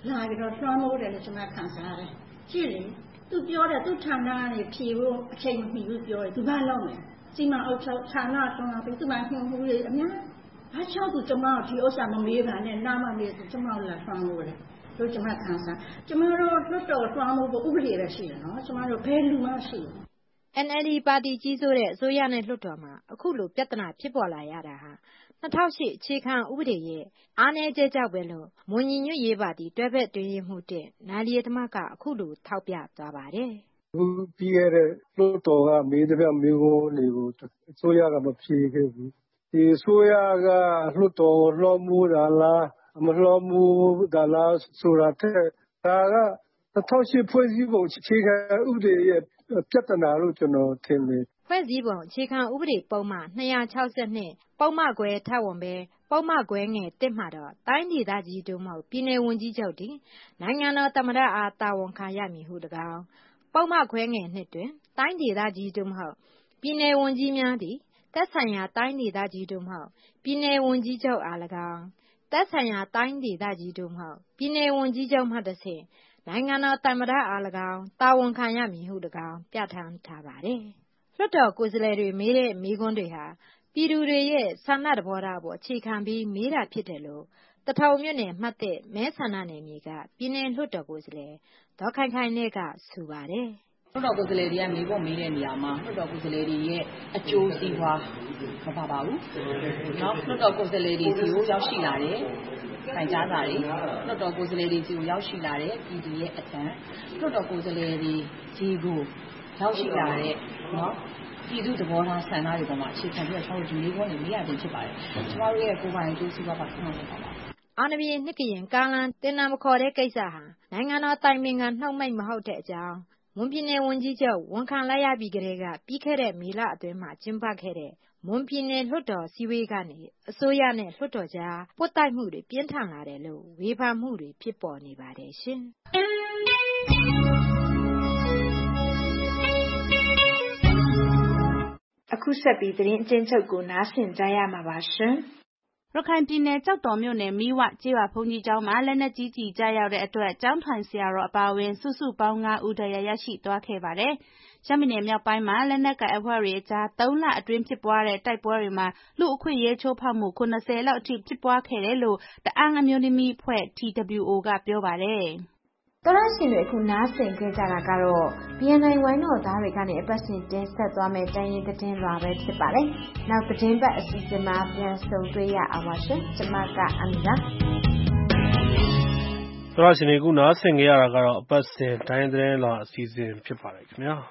လာပြီးတော့လွှမ်းမိုးတယ်လို့ကျွန်မခံစားရတယ်ကြည့်လေသူပြောတယ်သူဌာနကနေဖြေဖို့အချိန်မမီဘူးပြောတယ်သူဘာလုပ်လဲစီမံအုပ်ချုပ်ဌာနတွန်းလာပြီးသူမှညှို့မှုတွေအများဘာကြောင့်သူကျွန်မတို့ဒီဥစ္စာမမေးပါနဲ့နားမမေးသူကျွန်မတို့လာလွှမ်းမိုးတယ်တို့ကျွန်မခံစားကျွန်မတို့လွတ်တော်လွှမ်းမိုးဖို့ဥပဒေရရှိတယ်နော်ကျွန်မတို့ဘယ်လူမှရှိဘူး NLD ပါတီကြီးစိုးတဲ့အစိုးရနဲ့လွှတ်တော်မှာအခုလိုပြဿနာဖြစ်ပေါ်လာရတာဟာ2008အခြေခံဥပဒေရဲ့အားနည်းချက်ကြောင့်ပဲလို့မွန်ညီညွတ်ရေးပါတီတွဲဖက်တွင်ရေးမှုတဲ့နိုင်လျေသမကအခုလိုထောက်ပြသွားပါတယ်။အခုပြီးခဲ့တဲ့လွှတ်တော်ကမေးတဲ့မေးခွန်းတွေကိုအစိုးရကမဖြေခဲ့ဘူး။ဒီအစိုးရကလွှတ်တော်လွှမ်းမိုးတာလားမလွှမ်းမိုးတာလားဆိုတာထက်ဒါက2008ဖွဲ့စည်းပုံအခြေခံဥပဒေရဲ့ပြဿနာလို့ကျွန်တော်ထင်တယ်။ဖွဲ့စည်းပုံအခြေခံဥပဒေပုံမှ262ပုံမှခွဲထပ်ဝင်ပဲပုံမှခွဲငယ်1မှာတော့တိုင်းဒေသကြီးတို့မဟုတ်ပြည်နယ်ဝန်ကြီးချုပ်သည်နိုင်ငံတော်သမ္မတအားတာဝန်ခံရမည်ဟု၎င်းပုံမှခွဲငယ်2တွင်တိုင်းဒေသကြီးတို့မဟုတ်ပြည်နယ်ဝန်ကြီးများသည်သက်ဆိုင်ရာတိုင်းဒေသကြီးတို့မဟုတ်ပြည်နယ်ဝန်ကြီးချုပ်အား၎င်းသက်ဆိုင်ရာတိုင်းဒေသကြီးတို့မဟုတ်ပြည်နယ်ဝန်ကြီးချုပ်မှတစ်ဆင့်နိုင်ငံတော်သမ္မတအား၎င်းတာဝန်ခံရမည်ဟု၎င်းပြဋ္ဌာန်းထားပါတယ်။လွှတ်တော်ကိုယ်စားလှယ်တွေမေးတဲ့မေးခွန်းတွေဟာပြည်သူတွေရဲ့ဆန္ဒသဘောထားပေါ်အခြေခံပြီးမေးတာဖြစ်တယ်လို့တထုံမြို့နယ်မှတ်တဲ့မဲဆန္ဒနယ်မြေကပြည်နယ်လွှတ်တော်ကိုယ်စားလှယ်ဒေါ်ခိုင်ခိုင်နဲ့ကဆိုပါတယ်။လွှတ်တော်ကိုယ်စားလှယ်တွေကမေးဖို့မေးတဲ့နေရာမှာလွှတ်တော်ကိုယ်စားလှယ်တွေရဲ့အကျိုးစီးပွားမပါပါဘူး။နောက်လွှတ်တော်ကိုယ်စားလှယ်တွေစီကိုရောက်ရှိလာတဲ့တိုင်ကြားစာတွေလွှတ်တော်ကိုယ်စားလှယ်တွေစီကိုရောက်ရှိလာတဲ့ပြည်သူရဲ့အသံလွှတ်တော်ကိုယ်စားလှယ်တွေစီကိုရောက်ရှိလာတဲ့ပြည်သူသဘောထားဆန္ဒတွေပေါ်မှာအခြေခံပြီးတော့ကျွန်တော်တို့ဒီလေးခွန်းတွေမေးရခြင်းဖြစ်ပါတယ်။ကျွန်တော်တို့ရဲ့ကိုယ်ပိုင်အကျိုးစီးပွားပါခဏနေပါပါ။အာဏာပြည်နှစ်ကရင်ကားလမ်းတင်နံမခေါ်တဲ့ကိစ္စဟာနိုင်ငံတော်တိုင်ပင်ခံနှုတ်မိတ်မဟုတ်တဲ့အကြောင်းမွန်ပြည်နယ်ဝန်ကြီးချုပ်ဝန်ခံလိုက်ရပြီးကတည်းကပြီးခဲ့တဲ့မေလအတွင်းမှာကျင်းပခဲ့တဲ့မွန်ပြည်နယ်လွှတ်တော်စည်းဝေးကနေအစိုးရနဲ့လွှတ်တော်ကြားပွတ်တိုက်မှုတွေပြင်းထန်လာတယ်လို့ဝေဖန်မှုတွေဖြစ်ပေါ်နေပါတယ်ရှင်။အခုဆက်ပြီးသတင်းအကျဉ်းချုပ်ကိုနားဆင်ကြရမှာပါရှင်။ရခိုင်ပြည်နယ်ကျောက်တော်မြို့နယ်မီးဝကျေးရွာဘုန်းကြီးကျောင်းမှာလက်နက်ကြီးကျည်ကျရောက်တဲ့အတွက်ကျောင်းထိုင်ဆရာတော်အပါအဝင်စုစုပေါင်း5ဦးဒဏ်ရာရရှိသွားခဲ့ပါတယ်။ရှမ်းပြည်နယ်မြောက်ပိုင်းမှာလက်နက်ကိုင်အဖွဲ့တွေအကြား3လအတွင်းဖြစ်ပွားတဲ့တိုက်ပွဲတွေမှာလူအခွင့်အရေးချိုးဖောက်မှု90လောက်အထိဖြစ်ပွားခဲ့တယ်လို့တအာင်းအမျိုးသမီးအဖွဲ့ TWO ကပြောပါတယ်။တော်ရရှင်တွေအခုနားဆင်ခဲ့ကြတာကတော့ BNI ဝိုင်းတော်သားတွေကနေအပတ်စဉ်တင်ဆက်သွားမယ့်တိုင်းရင်းသတင်းလွှာပဲဖြစ်ပါတယ်။နောက်သတင်းပတ်အစီအစဉ်မှာပြန်ဆုံတွေ့ရအောင်ပါရှင်။ကျွန်မကအမီလာတော်ရရှင်တွေအခုနားဆင်ခဲ့ရတာကတော့အပတ်စဉ်တိုင်းသတင်းလွှာအစီအစဉ်ဖြစ်ပါတယ်ခင်ဗျာ။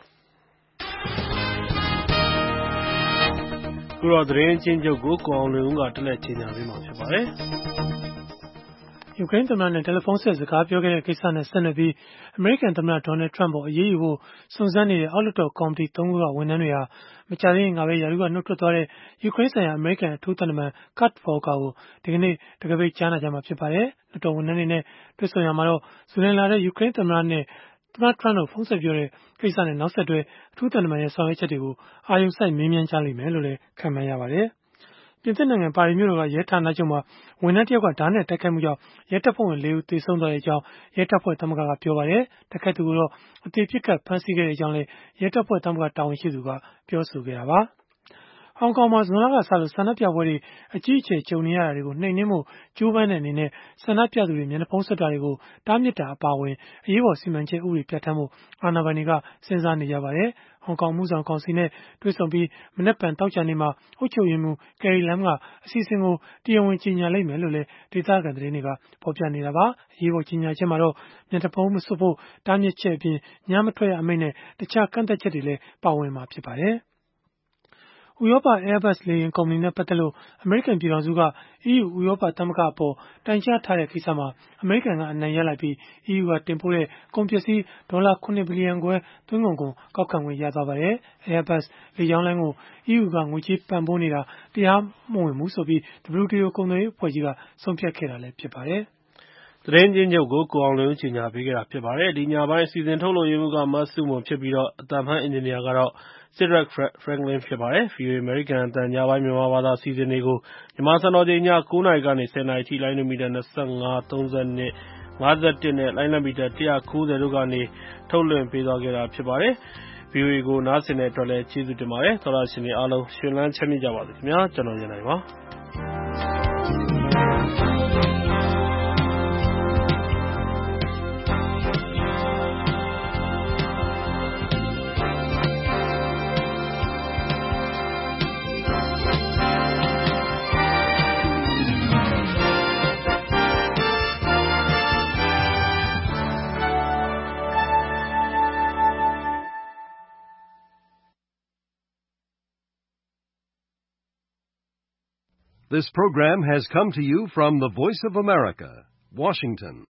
ခုတော့သတင်းချင်းချုပ်ကိုကိုအောင်လွင်ဦးကတက်လက်ချင်ညာပေးမှာဖြစ်ပါတယ်။ယူကရိန်းသမ္မတနဲ့တယ်လီဖုန်းဆက်စကားပြောခဲ့တဲ့ကိစ္စနဲ့ဆက်နွယ်ပြီးအမေရိကန်သမ္မတဒေါ်နယ်ထရန့်ပေါ်အရေးယူဖို့စုံစမ်းနေတဲ့အောက်လွှတ်တော်ကော်မတီ3ခုကဝန်ထမ်းတွေဟာမကြာသေးခင်ကပဲရာထူးကနှုတ်ထွက်သွားတဲ့ယူကရိန်းဆိုင်ရာအမေရိကန်အထူးသံတမန်ကတ်ဖော်ကာကိုဒီကနေ့တကပိတ်ကြားနာကြမှာဖြစ်ပါတယ်။လွှတ်တော်ဝန်ထမ်းတွေနဲ့တွေ့ဆုံရမှာတော့ဇူလိုင်လတဲ့ယူကရိန်းသမ္မတနဲ့သမ္မတထရန့်တို့ဖုန်းဆက်ပြောတဲ့ကိစ္စနဲ့နောက်ဆက်တွဲအထူးသံတမန်ရဲ့ဆောင်ရွက်ချက်တွေကိုအာရုံစိုက်မေးမြန်းကြလိမ့်မယ်လို့လည်းခန့်မှန်းရပါတယ်။ပြင်သစ်နိုင်ငံပါရီမြို့တော်ကရဲဌာနချုပ်မှာဝန်ထမ်းတယောက်ကဓာတ်နဲ့တိုက်ခိုက်မှုကြောင့်ရဲတပ်ဖွဲ့ဝင်4ဦးသေဆုံးသွားတဲ့အကြောင်းရဲတပ်ဖွဲ့သမဂ္ဂကပြောပါတယ်။တိုက်ခိုက်သူကိုတော့အသေးပြစ်ခတ်ဖမ်းဆီးခဲ့တဲ့အကြောင်းလည်းရဲတပ်ဖွဲ့သမဂ္ဂတာဝန်ရှိသူကပြောဆိုခဲ့တာပါ။ဟောင်ကောင်မှာဇွန်လကစလို့ဆန္ဒပြပွဲတွေအကြီးအကျယ်ကြုံနေရတာတွေကိုနှိမ်နင်းဖို့ကြိုးပမ်းတဲ့အနေနဲ့ဆန္ဒပြသူတွေမျက်နှာဖုံးစွပ်တာတွေကိုတားမြစ်တာအပါအဝင်အရေးပေါ်စီမံချက်ဥပဒေပြဋ္ဌာန်းဖို့အာဏာပိုင်တွေကစဉ်းစားနေကြပါတယ်။ဟောင်ကောင်မှုဆောင်ကောင်စီနဲ့တွေ့ဆုံပြီးမနက်ဖြန်သောကြာနေ့မှာအုပ်ချုပ်ရေးမှူးကယ်ရီလမ်ကအစီအစဉ်ကိုတရားဝင်ကြေညာလိမ့်မယ်လို့လည်းဒေသခံသတင်းတွေကဖော်ပြနေတာပါ။အရေးပေါ်ကြေညာချက်မှာတော့မျက်နှာဖုံးမစွပ်ဖို့တားမြစ်ချက်အပြင်ညမထွက်ရအမိန့်နဲ့တခြားကန့်သတ်ချက်တွေလည်းပါဝင်မှာဖြစ်ပါတယ်။ဥရောပ Airbus လေယာဉ်ကုမ္ပဏီနဲ့ပတ်သက်လို့အမေရိကန်ပြည်ထောင်စုက EU ဥရောပသမဂ္ဂအပေါ်တိုင်ကြားထားတဲ့ကိစ္စမှာအမေရိကန်ကအနိုင်ရလိုက်ပြီး EU ကတင်ပို့တဲ့ကုန်ပစ္စည်းဒေါ်လာ9ဘီလီယံခွဲသွင်းကုန်ခွန်ကောက်ခံခွင့်ရသွားပါတယ်။ Airbus လေကြောင်းလိုင်းကို EU ကငွေကြေးပံ့ပိုးနေတာတရားမဝင်ဘူးဆိုပြီး WTO ကုန်သွယ်ရေးအဖွဲ့ကြီးကဆုံးဖြတ်ခဲ့တာလည်းဖြစ်ပါတယ်။သတင်းချင်းချုပ်ကိုကိုအောင်လွင်ဦးကြီးညာပေးခဲ့တာဖြစ်ပါတယ်။ဒီညပိုင်းအစီအစဉ်ထုတ်လုပ်ရေးမှူးကမတ်စုမွန်ဖြစ်ပြီးတော့အသံမှန်အင်ဂျင်နီယာကတော့Cedric Franklin ဖြစ်ပါတယ်။ VOA American အသံညပိုင်းမြန်မာဘာသာအစီအစဉ်တွေကိုမြန်မာစံတော်ချိန်ည9:00 နာရီကနေ10:00 နာရီထိလိုင်းဒိုမီတာ25 32 51 နဲ့ လိုင်းလံမီတာ 190 တို့ကနေ ထုတ်လွှင့်ပေးသွားခဲ့တာဖြစ်ပါတယ်။ VOA ကိုနားဆင်တဲ့အတွက်လည်းကျေးဇူးတင်ပါတယ်။ သောတရှင်တွေအားလုံးရွှင်လန်းချမ်းမြေ့ကြပါစေခင်ဗျာ။ ကျွန်တော်ရန်နိုင်ပါ This program has come to you from the Voice of America, Washington.